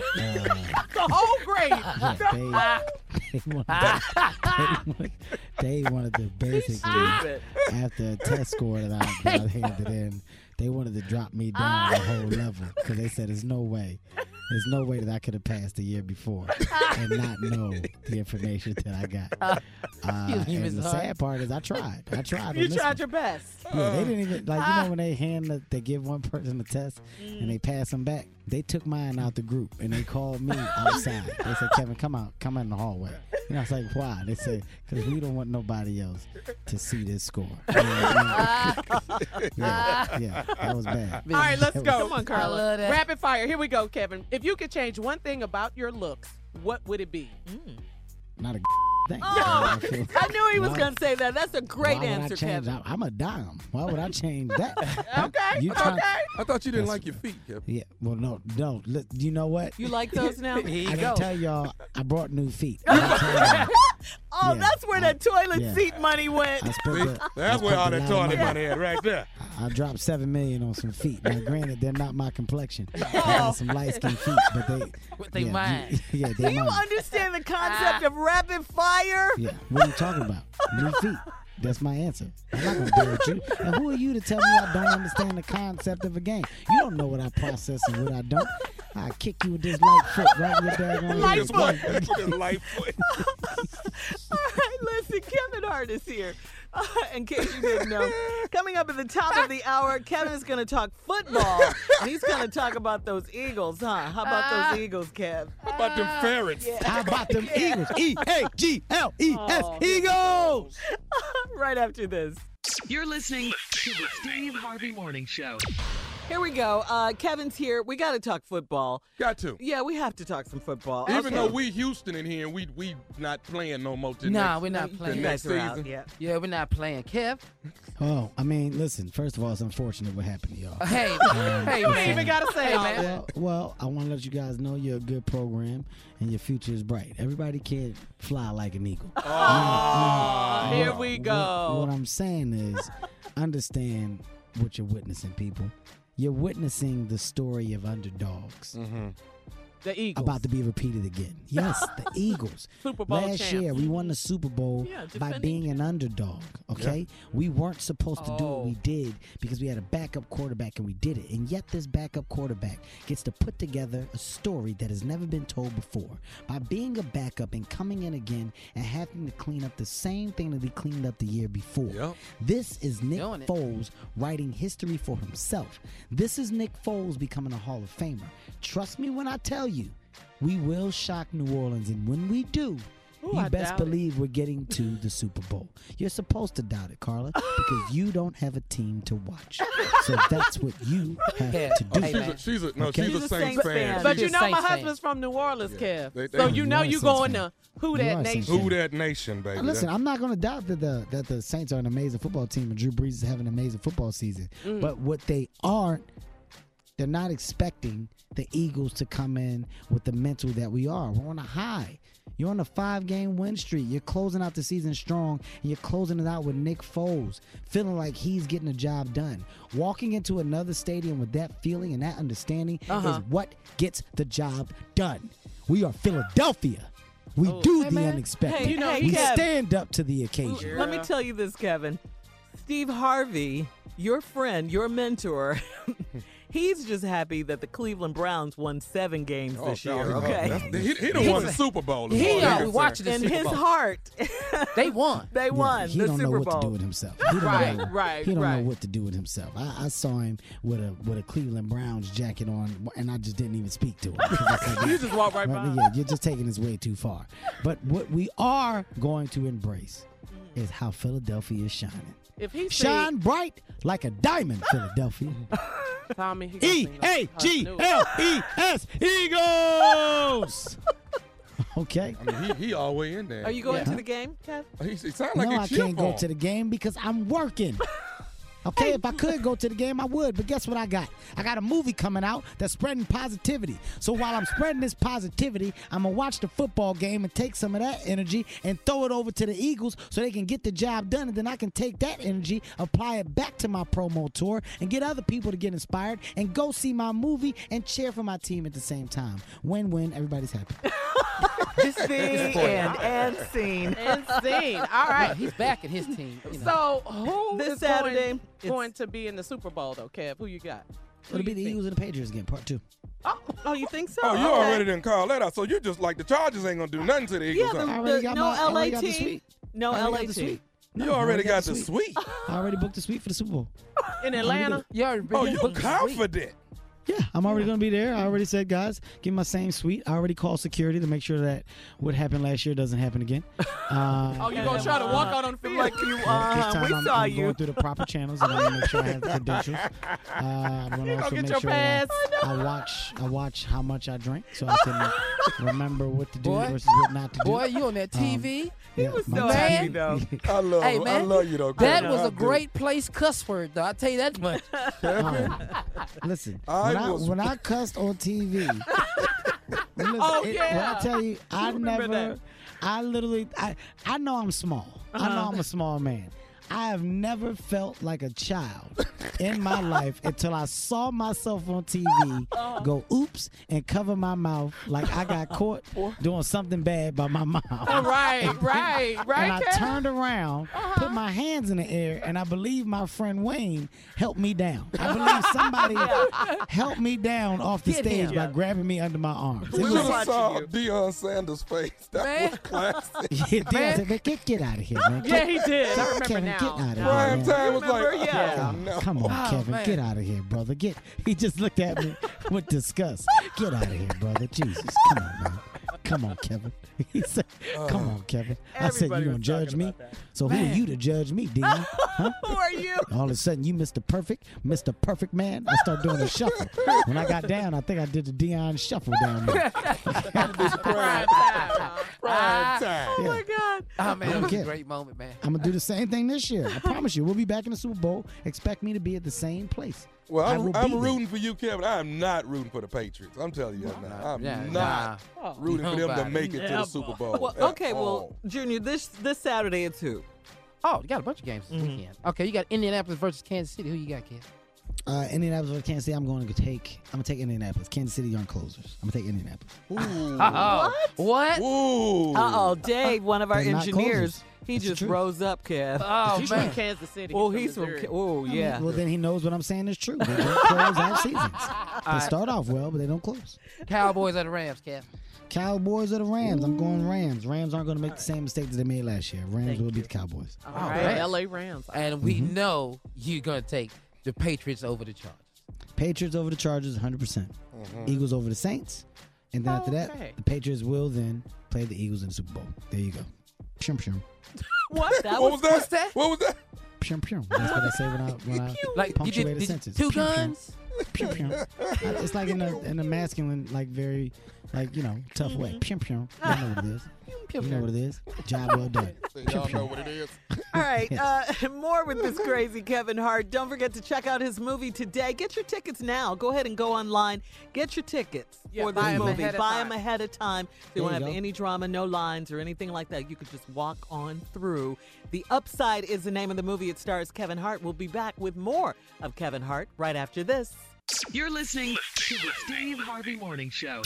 The whole grade. yeah, they, they, wanted to, they, wanted, they wanted to basically, after a test score that I, that I handed in, they wanted to drop me down a whole level because they said there's no way. There's no way that I could have passed the year before and not know the information that I got. Uh, You and the was sad hard. part is I tried. I tried. You on this tried one. your best. Yeah, they didn't even like you know when they hand the, they give one person a test and they pass them back. They took mine out the group and they called me outside. They said, "Kevin, come out, come in the hallway." And I was like, "Why?" They said, "Because we don't want nobody else to see this score." You know what I mean? yeah, yeah, that was bad. All right, let's That go. was- Come on, I Carla. love that. Rapid fire. Here we go, Kevin. If you could change one thing about your looks, what would it be? Not a thing. Oh, I feel- I knew he was Why- going to say that. That's a great why would I answer, change? Kevin. I- I'm a dime. Why would I change that? Okay, You try- okay. I thought you didn't That's- like your feet, Kevin. Yeah. Well, no, no. Look, you know what? You like those now? Here you I go. can tell y'all, I brought new feet. I can tell y'all. Oh, Yeah, that's where I- that toilet yeah. seat money went. I spent See, the, I that's where spent all a that lot of toilet money. money at, right there. I dropped seven million on some feet. Now, granted, they're not my complexion. I Oh. got some light skinned feet, but they. What they yeah, mine. Yeah, Do they you mine. understand the concept of rapid fire? Yeah, what are you talking about? New feet. That's my answer. I'm not gonna deal with you. And who are you to tell me I don't understand the concept of a game? You don't know what I process and what I don't. I kick you with this light foot right in your daggone Light ears. foot. With his light foot. All right, listen, Kevin Hart is here. Uh, in case you didn't know, coming up at the top of the hour, Kevin's going to talk football, and he's going to talk about those Eagles, huh? How about those Eagles, Kev? How about them ferrets? How about them Eagles? E A G L E S. Oh. Eagles! Right after this. You're listening to the Steve Harvey Morning Show. Here we go. Uh, Kevin's here. We got to talk football. Got to. Yeah, we have to talk some football. Even Okay. though we Houston in here, and we we not playing no more. till Nah, next, we're not the playing. You next guys are out. season. Yeah. Yeah, we're not playing. Kev? Oh, I mean, listen, first of all, it's unfortunate what happened to y'all. Hey, hey, You ain't man. even got to say Hey, all man. that. Well, well, I want to let you guys know you're a good program and your future is bright. Everybody can't fly like an eagle. Oh, here What- we What, go. what I'm saying is, understand what you're witnessing, people. You're witnessing the story of underdogs. Mm-hmm. The Eagles. about to be repeated again. Yes, the Eagles. Super Bowl Last champs. year, we won the Super Bowl Yeah, by defending being an underdog, okay? We weren't supposed to do what we did because we had a backup quarterback, and we did it. And yet this backup quarterback gets to put together a story that has never been told before by being a backup and coming in again and having to clean up the same thing that he cleaned up the year before. Yep. This is Nick Doing it. Foles writing history for himself. This is Nick Foles becoming a Hall of Famer. Trust me when I tell you, we will shock New Orleans, and when we do, Ooh, you I best doubt it. believe we're getting to the Super Bowl. You're supposed to doubt it, Carla, because you don't have a team to watch. So that's what you have Yeah. to do. Hey, She's man. a, she's a, no, Okay. she's She's a a Saints Saints fan. fan. But She's you a know my Saints fan. husband's from New Orleans, Kev. They- they- so you You know are a you Saints going fan. to Who You That are a Saints Nation. fan. Who that nation, baby? Listen, That- I'm not going to doubt that the that the Saints are an amazing football team and Drew Brees is having an amazing football season. Mm. But what they aren't, they're not expecting the Eagles to come in with the mental that we are. We're on a high. You're on a five-game win streak. You're closing out the season strong, and you're closing it out with Nick Foles, feeling like he's getting the job done. Walking into another stadium with that feeling and that understanding Uh-huh. is what gets the job done. We are Philadelphia. We do Hey, the man. unexpected. Hey, you know, we Kev. stand up to the occasion. Let me tell you this, Kevin. Steve Harvey, your friend, your mentor, he's just happy that the Cleveland Browns won seven games Oh, this no, year, he- okay? that's- He, he done won the Super Bowl. is He all are I can say. watching this In Super his Bowl. heart, They won. they won he the don't Super know what Bowl. to do with himself. He don't Right, know, right, He don't right. know what to do with himself. I, I saw him with a with a Cleveland Browns jacket on, and I just didn't even speak to him. because I said, You just walk right Right, by. yeah, you're just taking this way too far. But what we are going to embrace is how Philadelphia is shining. If he Shine bright like a diamond, Philadelphia. Tommy, he gonna E sing the- A G I knew it. L E S Eagles. Okay. I mean, he, he all the way in there. Are you going Yeah. to the game, Kev? He, he sound like No, he I cheer can't for go him. to the game because I'm working. Okay, if I could go to the game, I would. But guess what I got? I got a movie coming out that's spreading positivity. So while I'm spreading this positivity, I'm going to watch the football game and take some of that energy and throw it over to the Eagles so they can get the job done. And then I can take that energy, apply it back to my promo tour, and get other people to get inspired and go see my movie and cheer for my team at the same time. Win-win, everybody's happy. The end. And scene. And scene. All Right, right. he's backing his team. You know. So who This is Saturday, going, it's- going to be in the Super Bowl though, Kev? Who you got? Who It'll be you the think? Eagles and the Patriots again, part two. Oh, Oh, you think so? Oh, you Okay. already didn't call that out. So you just like the Chargers ain't gonna do nothing to the Eagles. Yeah, the, huh? I already the, got no my- I L A already got the team. suite. No I L already A got the team. suite. You No, I already got the suite. I already booked the suite for the Super Bowl. in Atlanta? You already Oh, been you booked this week. confident? Yeah, I'm already going to be there. I already said, guys, give me my same suite. I already called security to make sure that what happened last year doesn't happen again. Um, Oh, you gonna try to walk out on the field? Like you, this uh, time we I'm, saw I'm you. going through the proper channels and I'm going to make sure I have the credentials. Uh, I'm going to You gonna also get make your sure pass? that I, I watch I watch how much I drink so I can remember what to do Boy. versus what not to do. Boy, you on that Um, T V? Yeah, was my so T V. happy, though. I love, Hey, I man, love you though. That Kevin. was I a do. great place cuss word, though. I tell you that much. Um, listen, I when I, was- when I cussed on T V, listen, Oh, it- yeah. when I tell you, I remember never, that. I literally, I, I know I'm small. I know I'm a small man. I have never felt like a child in my life until I saw myself on T V go oops and cover my mouth like I got caught doing something bad by my mom. Right, right, right. And I Kev? turned around, put my hands in the air, and I believe my friend Wayne helped me down. I believe somebody helped me down off the Get stage him. by grabbing me under my arms. It We was should have watching saw you. Deion Sanders' face. That Man. was classic. yeah, Deion said, "Man, get, get out of here, man. Yeah, Get, he did. I remember Kevin, now. get out of here, Prime man. time was like, Remember? Yeah. oh, no. Come on, Oh, Kevin, man. get out of here, brother. Get. He just looked at me with disgust. Get out of here, brother. Jesus, come on, man. Come on, Kevin. He said, "Come on, Kevin." I said, Everybody "You gonna was judge talking me? about that. So who are you to judge me, Deion? Huh? Who are you? All of a sudden, you Mister Perfect, Mister Perfect Man. I start doing a shuffle. When I got down, I think I did the Deion shuffle down there. Prime time. Prime time. Oh my God. Oh, man, that was Okay. a great moment, man. I'm gonna do the same thing this year. I promise you. We'll be back in the Super Bowl. Expect me to be at the same place. Well, I I'm, will I'm be there. rooting for you, Kevin. I am not rooting for the Patriots. I'm telling you that now. I'm Yeah, not nah. rooting for them to Nobody. make it to the Never. Super Bowl. Well, at okay, well, all. Junior, this this Saturday it's who? Oh, you got a bunch of games this weekend. Okay, you got Indianapolis versus Kansas City. Who you got, kid? Uh, Indianapolis or Kansas City, I'm going to take. I'm gonna take Indianapolis. Kansas City aren't closers. I'm gonna take Indianapolis. Uh-oh. What? Ooh. Uh oh, Dave, one of our They're not engineers, closers. he That's the just truth. rose up, Kev. Oh, He's man. from Kansas City. Oh, from he's from. Missouri. Oh, yeah. Well, then he knows what I'm saying is true. They don't close half seasons. They start off well, but they don't close. Cowboys or the Rams, Kev? Cowboys or the Rams? I'm going Rams. Rams aren't going to make the same mistake that they made last year. Rams Thank will you. beat the Cowboys. All All right, right. L A Rams. And we Mhm. know you're going to take the Patriots over the Chargers. Patriots over the Chargers, one hundred percent. Eagles over the Saints. And then after Okay. that, the Patriots will then play the Eagles in the Super Bowl. There you go. Pshum, pshum. What? That What was, was that? What's that? What was that? Pshum, pshum. That's what I say when I, when I Like, you punctuate did, a did sentence. two Pshum, pshum. guns? Pshum, pshum. It's like in a, in a masculine, like very, like, you know, tough way. Pshum, pshum. You know what it is. You know what it is. Job well done. So Pshum, y'all pshum. know what it is. All right, uh, more with this crazy Kevin Hart. Don't forget to check out his movie today. Get your tickets now. Go ahead and go online. Get your tickets Yeah, for buy this 'em movie. ahead of Buy time. them ahead of time. So you There won't you have go. any drama, no lines, or anything like that. You could just walk on through. The Upside is the name of the movie. It stars Kevin Hart. We'll be back with more of Kevin Hart right after this. You're listening to the Steve Harvey Morning Show.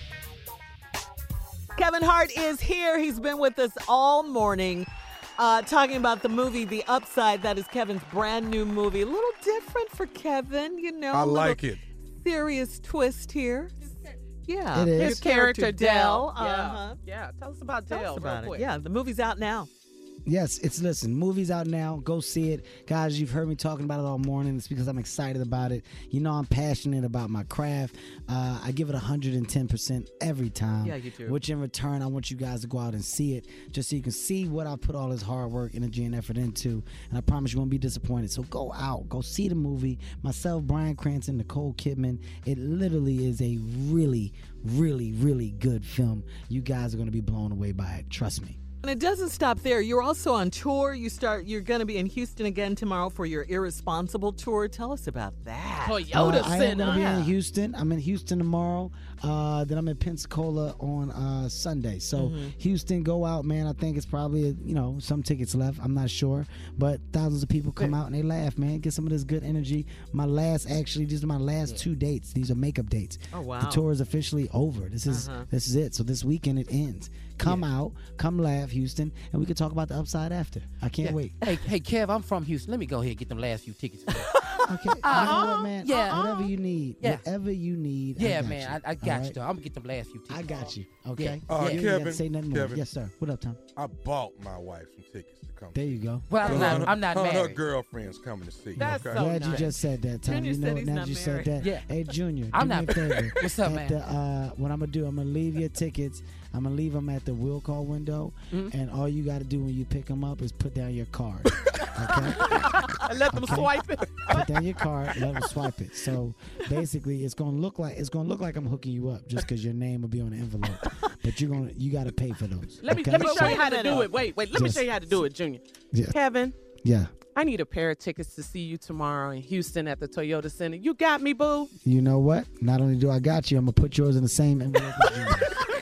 Kevin Hart is here. He's been with us all morning uh, talking about the movie The Upside. That is Kevin's brand new movie. A little different for Kevin, you know. I a little like it. Serious twist here. Yeah. It is. Your His character Dell. Uh-huh. Yeah. Yeah. Tell us about Tell Dell us real about it. quick. Yeah, the movie's out now. Yes, it's listen. Movie's out now. Go see it, guys. You've heard me talking about it all morning. It's because I'm excited about it. You know, I'm passionate about my craft. Uh, I give it one hundred ten percent every time. Yeah, you do. Which in return, I want you guys to go out and see it, just so you can see what I put all this hard work, energy, and effort into. And I promise you won't be disappointed. So go out, go see the movie. Myself, Bryan Cranston, Nicole Kidman. It literally is a really, really, really good film. You guys are going to be blown away by it. Trust me. And it doesn't stop there. You're also on tour. You start. You're going to be in Houston again tomorrow for your Irresponsible tour. Tell us about that. Toyota Uh, I am Center. going to be in Houston. I'm in Houston tomorrow. Uh, then I'm in Pensacola on uh, Sunday. So Mm-hmm. Houston, go out, man. I think it's probably, you know, some tickets left. I'm not sure. But thousands of people come out and they laugh, man. Get some of this good energy. My last, actually, these are my last two dates. These are makeup dates. Oh, wow. The tour is officially over. This is Uh-huh. this is it. So this weekend it ends. Come out, come laugh, Houston, and we can talk about the upside after. I can't Yeah. wait. Hey, hey, Kev, I'm from Houston. Let me go ahead and get them last few tickets. Okay, you know what, man? Yeah. Whatever you need. Yeah. Whatever you need. I yeah, got man, you. I, I All got right? you. Though. I'm gonna get them last few tickets. I got you. Okay. Uh, You ain't gotta Kevin, say nothing more. Kevin. Yes, sir. What up, Tom? I bought my wife some tickets to come. There you go. Well, I'm Her- not, her- I'm not her, Her married. girlfriend's coming to see. That's okay? so Glad you nice. just said that, Tom. Junior you know, said he's now not that you said married. that. Yeah. Hey, Junior, I'm do not me a favor. What's up, At man? The, uh, what I'm gonna do? I'm gonna leave your tickets. I'm gonna leave them at the will call window, Mhm. and all you got to do when you pick them up is put down your card. Okay. And let them Okay. swipe it. Put down your card, let them swipe it. So basically, it's gonna look like it's gonna look like I'm hooking you up, just because your name will be on the envelope. But you're gonna you got to pay for those. Let me okay? let me show Wait you a how to minute. do it. Wait, wait. Let me Just- show you how to do it, Junior. Yeah. Kevin, Yeah. I need a pair of tickets to see you tomorrow in Houston at the Toyota Center. You got me, boo. You know what? Not only do I got you, I'm gonna put yours in the same envelope as yours.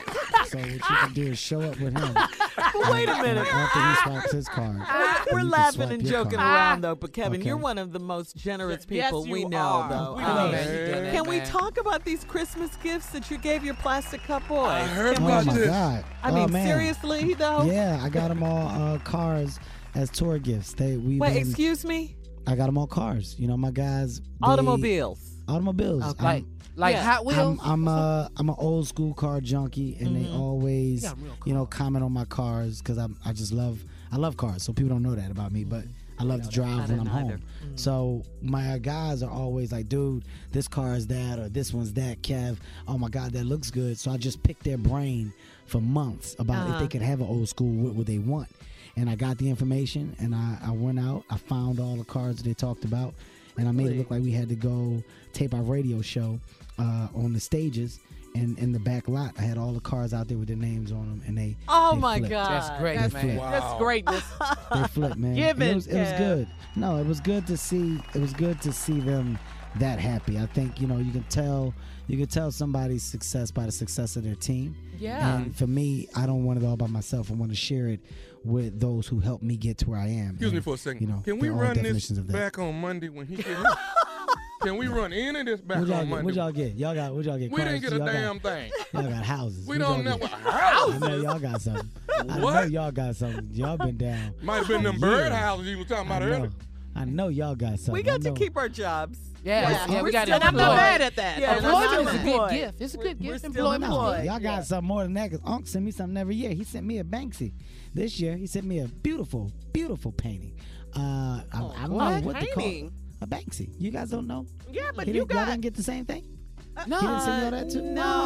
So what you can do is show up with him. Wait a and minute. after he swipes his card, We're you can laughing swipe and your joking card. around, though. But Kevin, Okay. you're one of the most generous Yes, people we you know, are. though. We I know mean, that. You done that, Can we man. talk about these Christmas gifts that you gave your plastic cup boy? I heard Can Oh we about my just- this. God! I oh, mean, man. seriously, though. Yeah, I got them all uh, cars as tour gifts. They we Wait, been, excuse me. I got them all cars. You know, my guys. they- Automobiles. Automobiles. Okay. Like, like Yeah. Hot Wheels. I'm I'm a I'm an old school car junkie, and they Mhm. always Yeah, real you know comment on my cars because I I just love I love cars. So people don't know that about me, but I love to I drive when didn't I'm either. home. So my guys are always like, dude, this car is that or this one's that, Kev. Oh my God, that looks good. So I just picked their brain for months about if Uh-huh. they could have an old school, what would they want? And I got the information, and I, I went out, I found all the cars that they talked about, and I made it look like we had to go tape our radio show uh, on the stages. And in the back lot, I had all the cars out there with their names on them, and they Oh they my flipped. God. That's great, That's, man. flipped. Wow. that's greatness. They flipped, man. Give And it, it was, it was Kev. good. No, it was good to see. It was good to see them that happy. I think you know you can tell you can tell somebody's success by the success of their team. Yeah. And for me, I don't want it all by myself. I want to share it with those who helped me get to where I am. Excuse me And, for a second. You know, Can we there are run this definitions of that. back on Monday when he gets here? Can we run any of this back What y'all on get? Monday? What y'all get? Y'all got what y'all get? We didn't Cars? get a Y'all got- damn thing. Y'all got houses. We What don't y'all know get? what I know houses. y'all got something. I know What? y'all got something. Y'all been down. Might have been them for bird years. houses you was talking about I know. earlier. I know y'all got something. We got I to know. keep our jobs. Yeah, yeah, we're we got to still And I'm not employ. mad at that. Yeah, I'm we're not Employment is a mad. good employed. gift. It's a good We're gift. still Employment. No, employed. y'all got Yeah. something more than that because Unc sent me something every year. He sent me a Banksy. This year, he sent me a beautiful, beautiful painting. Uh, I, I don't what? know what to call it. Painting? A Banksy. You guys don't know? Yeah, but He you didn't- y'all got. didn't get the same thing? No. He didn't send y'all that too?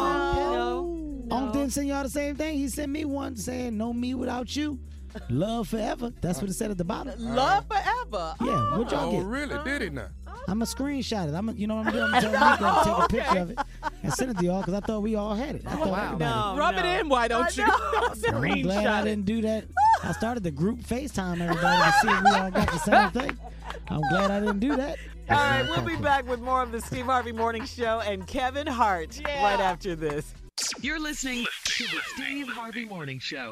No. No. Unc didn't send y'all the same thing. He sent me one saying, "No me without you, love forever." That's what it said at the bottom. Love forever. Yeah, what y'all Oh, get? really? Did he now? I'm a screenshot it. I'm a, you know what I'm doing? I'm telling you guys to take a picture of it and send it to y'all because I thought we all had it. I thought wow. everybody. No, Rub no. it in, why don't you? I'm glad I Screenshot it. didn't do that. I started the group FaceTime everybody to see if we all got the same thing. I'm glad I didn't do that. All right, we'll be back with more of the Steve Harvey Morning Show and Kevin Hart right after this. You're listening to the Steve Harvey Morning Show.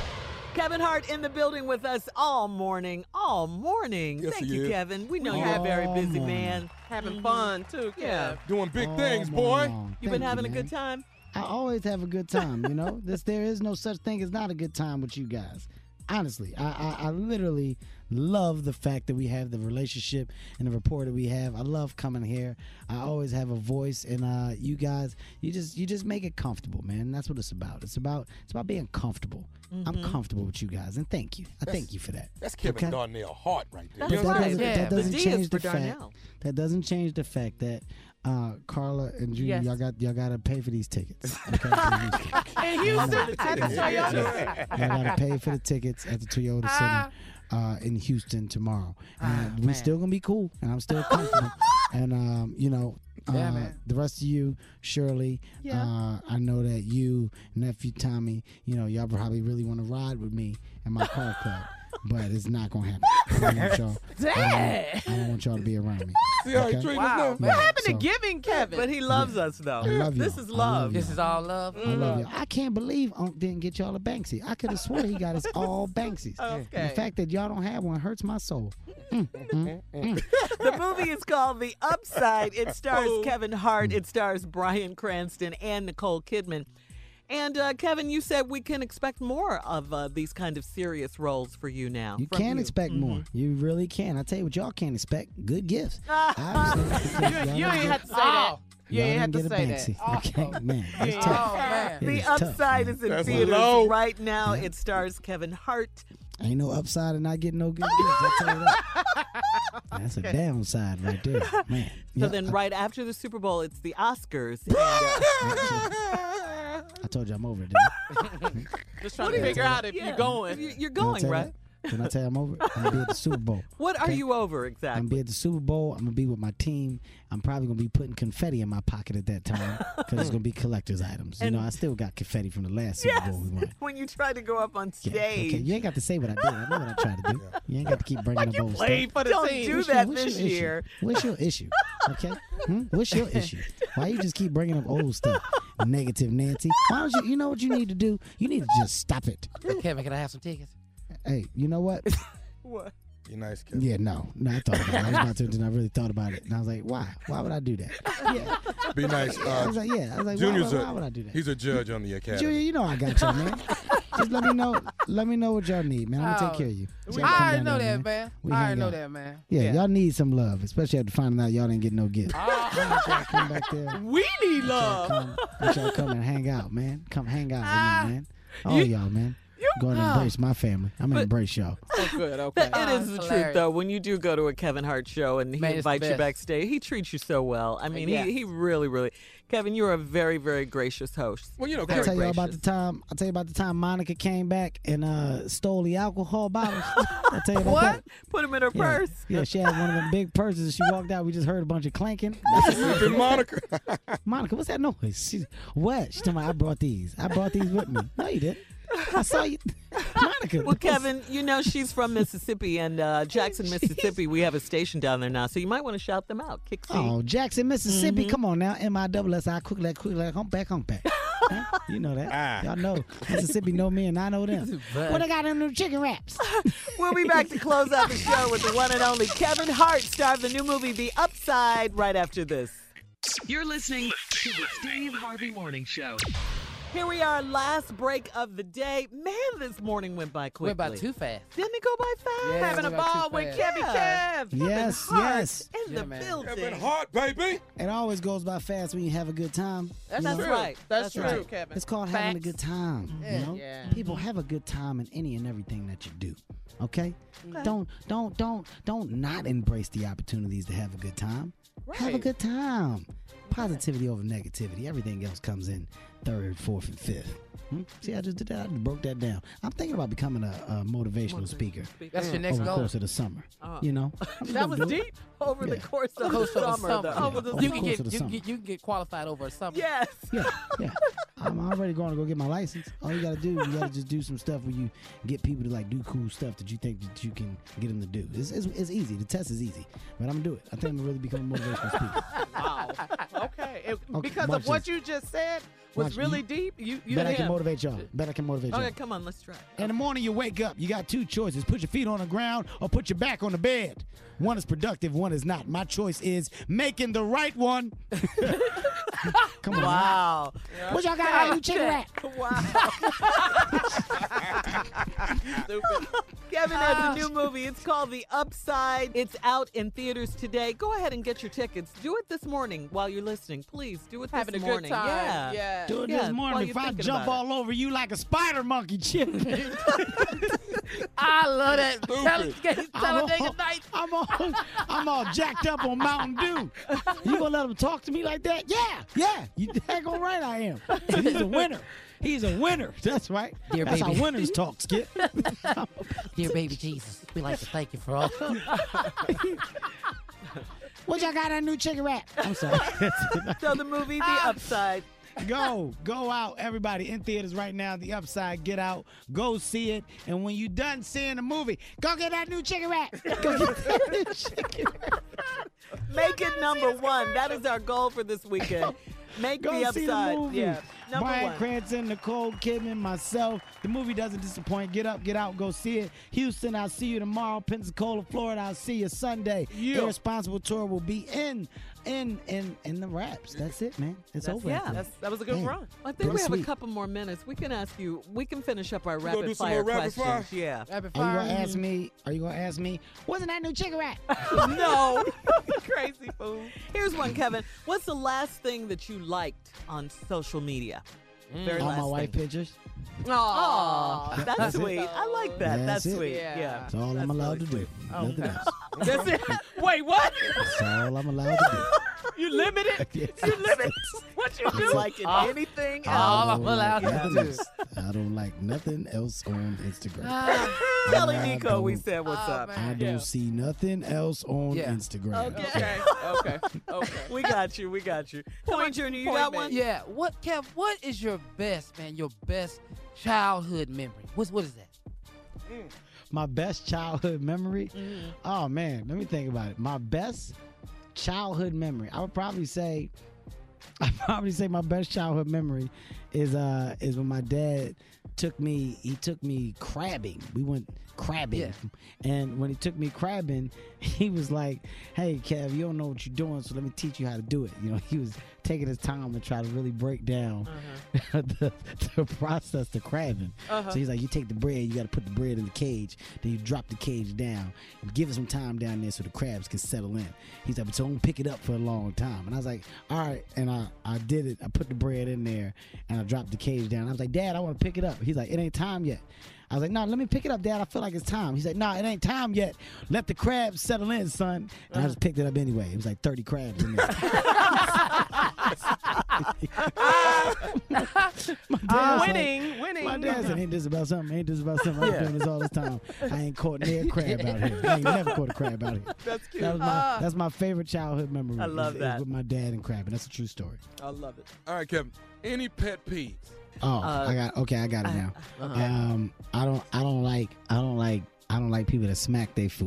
Kevin Hart in the building with us all morning, all morning. Yes, Thank he you, is. Kevin. We know All you're a very busy morning. man. Having fun, too, Yeah. Kev. Doing big All things, morning boy. long. You've Thank been having you, a man. good time? I always have a good time, you know. This there is no such thing as not a good time with you guys. Honestly, I, I, I literally love the fact that we have the relationship and the rapport that we have. I love coming here. I always have a voice, and uh, you guys, you just you just make it comfortable, man. That's what it's about. It's about it's about being comfortable. I'm comfortable with you guys, and thank you. I thank you for that. That's Kevin Okay? Darnell Hart right there. That's You But that right. doesn't, Yeah, that the doesn't D is change for the fact. Darnell. That doesn't change the fact that uh, Carla and Junior, Yes. y'all got y'all got to pay for these tickets. Okay, for Houston. In Houston, at the Toyota Yeah. Center. Y'all got to pay for the tickets at the Toyota Center uh, in Houston tomorrow. And we man. still gonna be cool, and I'm still comfortable. And um, you know, uh, Yeah, man. the rest of you, Shirley, uh, I know that you, nephew Tommy, you know, y'all probably really want to ride with me in my car club. But it's not gonna happen. I don't want y'all. I don't, I don't want y'all to be around me. See how he Okay? treating Wow, us now? man. What happened So- to giving, Kevin? But he loves us, though. I love This y'all. is I love love. This is all love. I love you. I can't believe Unc didn't get y'all a Banksy. I could have sworn he got us all Banksies. Okay. And the fact that y'all don't have one hurts my soul. Mm, mm, mm. The movie is called The Upside. It stars Oh. Kevin Hart. It stars Bryan Cranston and Nicole Kidman. And uh, Kevin, you said we can expect more of uh, these kind of serious roles for you now. You from can expect more. You really can. I tell you what, y'all can't expect good gifts. Obviously, because y'all You didn't ain't get- have to say that. You y'all ain't have didn't to get say a that. Banksy. Okay, man, it's Yeah. tough. Oh, man. It The is tough, Upside man. is in That's theaters low. right now. It stars Kevin Hart. Ain't no upside and not getting no good gifts. I tell you that. That's a downside right there, man. So Yeah, then, I, right after the Super Bowl, it's the Oscars. And, uh, I told you I'm over it. Didn't I? Just trying to figure out if yeah, you're going. you- You're Didn't I going, tell you right? that? Didn't I tell you I'm over it? I'm gonna be at the Super Bowl. What are Okay. you over I'm exactly? gonna be at the Super Bowl. I'm gonna be with my team. I'm probably gonna be putting confetti in my pocket at that time because it's gonna be collector's items. You And- know, I still got confetti from the last Super Yes, Bowl we won. when you try to go up on Yeah, stage. okay. You ain't got to say what I did. I know what I tried to do. You ain't got to keep bringing up old stuff. Played for the Don't team. do What's that your- what's this your issue? year. What's your issue? Okay, hmm? What's your issue? Why you just keep bringing up old stuff? Negative Nancy. Why don't you? You know what you need to do? You need to just stop it. Kevin, can I have some tickets? Hey, you know what? What? You nice, Kevin. Yeah, no, no. I thought about it. I was about to, and I really thought about it, and I was like, why? Why would I do that? Yeah, Be nice. I Uh, was like, yeah. I was like, why, Junior's why, a, why would I do that? he's a judge on the academy. Junior, you know I got you, man. Just let me know. Let me know what y'all need, man. I'm gonna take Oh, care of you. I Y'all come already down know there, that, man. We I hang already know out. that, man. Yeah, y'all need some love, especially after finding out y'all didn't get no gift. Ah. Y'all come back there. We need Y'all love. come, let y'all come and hang out, man. Come hang out Ah. with me, man. All You- y'all, man. Go ahead and embrace my family. I'm gonna embrace y'all. Oh, good. Okay. It is the truth, hilarious. though. When you do go to a Kevin Hart show and he Man, it's the invites you best. backstage, he treats you so well. I mean, Yes. he, he really, really. Kevin, you're a very, very gracious host. Well, you know, I'll Very tell you all about the gracious. time. I'll tell you about the time Monica came back and uh, stole the alcohol bottles. I'll tell you about What? that. Put him in her Yeah. purse. Yeah, she had one of them big purses. And she walked out. We just heard a bunch of clanking. Sleeping Monica. Monica, what's that noise? She, what? She told me I brought these. I brought these with me. No, you didn't. I saw you, Monica. Well, Kevin, you know she's from Mississippi, and uh, Jackson, Mississippi. We have a station down there now, so you might want to shout them out. Kick Oh, Jackson, Mississippi. Mhm. Come on now. M I double S I quick like quick like humpback humpback. Huh? You know that. Y'all know. Mississippi know me and I know them. What I got in them chicken wraps? We'll be back to close out the show with the one and only Kevin Hart, star of the new movie The Upside, right after this. You're listening to the Steve Harvey Morning Show. Here we are, last break of the day. Man, this morning went by quickly. Went by too fast. Didn't it go by fast? Yeah, Having a went by ball too with fast. Kevin Kev. Yes, Kevin Hart yes. in Yeah, the man. building. Kevin Hart, baby. It always goes by fast when you have a good time. That's, you know? that's right. That's, That's true, right. Kevin. It's called having a good time. Yeah. You know, Yeah. people have a good time in any and everything that you do. Okay, don't don't don't don't not embrace the opportunities to have a good time. Have a Right. good time. Positivity over negativity. Everything else comes in third, fourth, and fifth. Hmm? See, I just did that. I just broke that down. I'm thinking about becoming a, a motivational speaker That's your next over the goal. course of the summer. Uh, You know, I'm just That gonna was do it. deep over the Yeah. course of Course the of the summer. summer. though. Over the You Over can the get course of the you, can summer. get you can get qualified over a summer. Yes. Yeah, yeah. I'm already going to go get my license. All you got to do, you got to just do some stuff where you get people to like do cool stuff that you think that you can get them to do. It's, it's, it's easy. The test is easy, but I'm gonna do it. I think I'm gonna really become a motivational speaker. Wow. Okay. It- Okay, because watch of what this. you just said was Watch, really you- deep. You, you Bet I him. can motivate y'all. Bet I can motivate y'all. Okay, come on, let's try. In the morning, you wake up. You got two choices: put your feet on the ground or put your back on the bed. One is productive, one is not. My choice is making the right one. Come on. Wow. What y'all got out of chicken wrap? Wow. Stupid. Kevin has a new movie. It's called The Upside. It's out in theaters today. Go ahead and get your tickets. Do it this morning while you're listening. Please do it this Having a morning. good time. Yeah. Yeah. Do it Yeah, this while morning you're if I thinking jump about all over you like a spider monkey, Chip. I love that. Tell us, tell I'm us they all, good night. I'm all, I'm all jacked up on Mountain Dew. You gonna let him talk to me like that? Yeah, yeah. You daggone right I am. He's a winner. He's a winner. That's right. Dear That's baby. how winners talk, Skip. Dear baby Jesus, we like to thank you for all. What y'all got that new chicken wrap? I'm sorry. So the movie, The Upside. Go, go out, everybody in theaters right now. The Upside, get out, go see it, and when you done seeing the movie, go get that new chicken wrap. Go get that new chicken wrap. Make it number one. That is our goal for this weekend. Make Go The see Upside. the movie. Yeah. Number Bryan one. Cranston, Nicole Kidman, myself. The movie doesn't disappoint. Get up, get out, go see it. Houston, I'll see you tomorrow. Pensacola, Florida, I'll see you Sunday. Yeah. Irresponsible Tour will be in, in, in, in the wraps. That's it, man. It's That's- over. yeah, after That's, that. that was a good Man. run. I think Real we have a sweet. couple more minutes. We can ask you. We can finish up our gonna rapid do some fire more rapid questions. fire? Yeah. Rapid Are you fire. gonna ask me? Are you gonna ask me? Wasn't that new chicken wrap? No. Crazy fool. Here's one, Kevin. What's the last thing that you liked on social media? Very All last my wife thing. pictures. Aw, that's That's it. sweet. I like that. That's That's, it. sweet. Yeah. Yeah. That's all I'm That's allowed really to do. sweet. Nothing else. That's it. Wait, what? That's all I'm allowed to You limited? do. You limit what you It's do? like in Ah. anything All else. I'm allowed to nothing do. else. I don't like nothing else on Instagram. Kelly I Nico, we don't- said what's Oh, up. man. I don't Yeah. see nothing else on Yeah. Instagram. Okay. Okay. Okay. Okay. We got you. We got you. Come on, Junior. You got one? Yeah. What, Kev? What is your best, man? Your best childhood memory? What's what is that? My best childhood memory. Mm-hmm. Oh man, let me think about it. My best childhood memory. I would probably say, I'd probably say my best childhood memory is uh is when my dad took me. He took me crabbing. We went crabbing, Yeah. and when he took me crabbing, he was like, "Hey, Kev, you don't know what you're doing, so let me teach you how to do it." You know, he was taking his time to try to really break down the, the process to crabbing. Uh-huh. So he's like, you take the bread, you got to put the bread in the cage, then you drop the cage down, and give it some time down there so the crabs can settle in. He's like, but don't pick it up for a long time. And I was like, all right. And I, I did it. I put the bread in there, and I dropped the cage down. I was like, Dad, I want to pick it up. He's like, it ain't time yet. I was like, no, let me pick it up, Dad. I feel like it's time. He's like, no, it ain't time yet. Let the crabs settle in, son. And I just picked it up anyway. It was like thirty crabs in there. my dad Uh, was winning, like, winning. My dad said, ain't this about something? Ain't this about something? I've been doing this all this time. I ain't caught near a crab out here. I ain't never caught a crab out here. That's cute. That was my, Ah. that's my favorite childhood memory. I love is, that. Is with my dad and crabbing. That's a true story. I love it. All right, Kevin. Any pet peeves? Oh, Uh, I got okay. I got it now. uh-huh. Um, I don't, I don't like, I don't like, I don't like people that smack their food.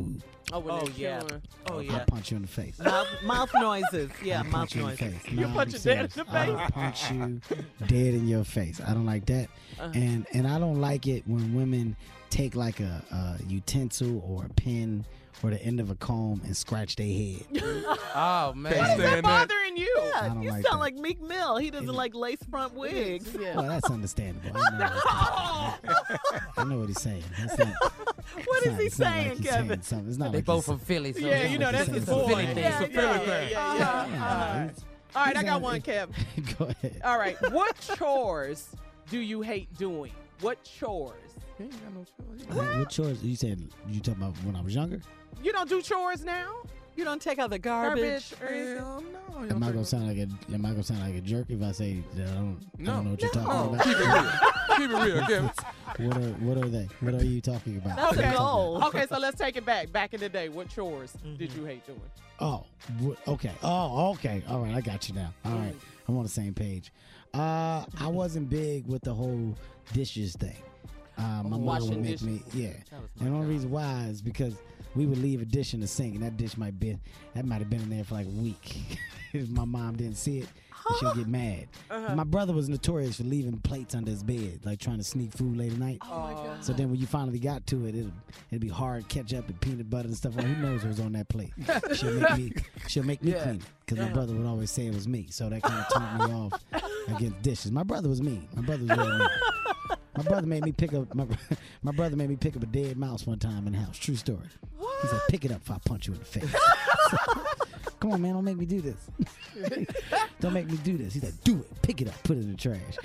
Oh, when Oh, they're yeah. killing. Oh, I'll yeah. punch you in the face. Mouth, mouth noises. Yeah, I'll mouth punch you in the noises. face. You No, punch I'm your dad in serious. the face? I'll punch you dead in your face. I don't like that. Uh-huh. And and I don't like it when women take like a, a utensil or a pen or the end of a comb and scratch their head. Oh, man. Can't Why is that stand that. bothering you? I Yeah, don't you like sound that. like Meek Mill. He doesn't like lace front wigs. Well, that's understandable. I know, that's- I know what he's saying. That's not, What it's is not- he it's not saying, like he's Kevin? saying something. It's not They like both he's- from Philly. So Yeah, it's you like know, the that's same- his it's a boy. Philly thing. Yeah, It's a Philly yeah, thing. yeah, yeah, Yeah, yeah. he's- All right, I he's got not- one, Kev. Go ahead. All right, what chores do you hate doing? What chores? He ain't got no choice. What? What chores? You said you talking about when I was younger? You don't do chores now? You don't take out the garbage. Garbage or anything? Hell no. you Am I don't gonna take sound like a Am I gonna sound like a jerk if I say that I don't, I No. don't know what you're no. talking Oh, keep it real. Keep it real, Kevin. about? What are What are they? What are you talking about? That's What are a you talking goal. about? Okay, so let's take it back. Back in the day, what chores did Mm-hmm. you hate doing? Oh, wh- okay. Oh, okay. All right, I got you now. All right, I'm on the same page. Uh, I wasn't big with the whole dishes thing. Uh, my mom Washing would make dishes. me, yeah. That was my And the only job. reason why is because we would leave a dish in the sink, and that dish might be that might have been in there for like a week. If my mom didn't see it, she'll get mad. Uh-huh. My brother was notorious for leaving plates under his bed, like trying to sneak food late at night. Oh, my God. So then when you finally got to it, it'd, it'd be hard ketchup and peanut butter and stuff. Well, who knows what was on that plate? She'll make me, she'll make me Yeah. clean it because my brother would always say it was me. So that kind of turned me off against dishes. My brother was mean. My brother was really mean. My brother made me pick up my, my brother made me pick up a dead mouse one time in the house. True story. He said, "Pick it up if I punch you in the face." Come on, man, don't make me do this. Don't make me do this. He said, "Do it. Pick it up. Put it in the trash."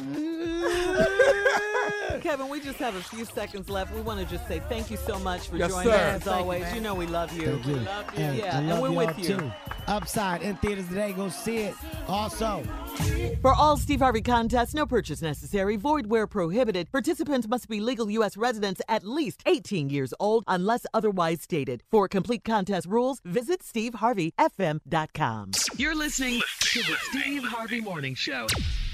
Kevin, we just have a few seconds left. We want to just say thank you so much for Yes, joining sir. us as Thank you, always. man. You know we love you. Thank you. love you. And Yeah, I and love we're y'all with you. too. Upside in theaters today. Go see it. Also, For all Steve Harvey contests, no purchase necessary, void where prohibited. Participants must be legal U S residents at least eighteen years old unless otherwise stated. For complete contest rules, visit steve harvey f m dot com. You're listening to the Steve Harvey Morning Show.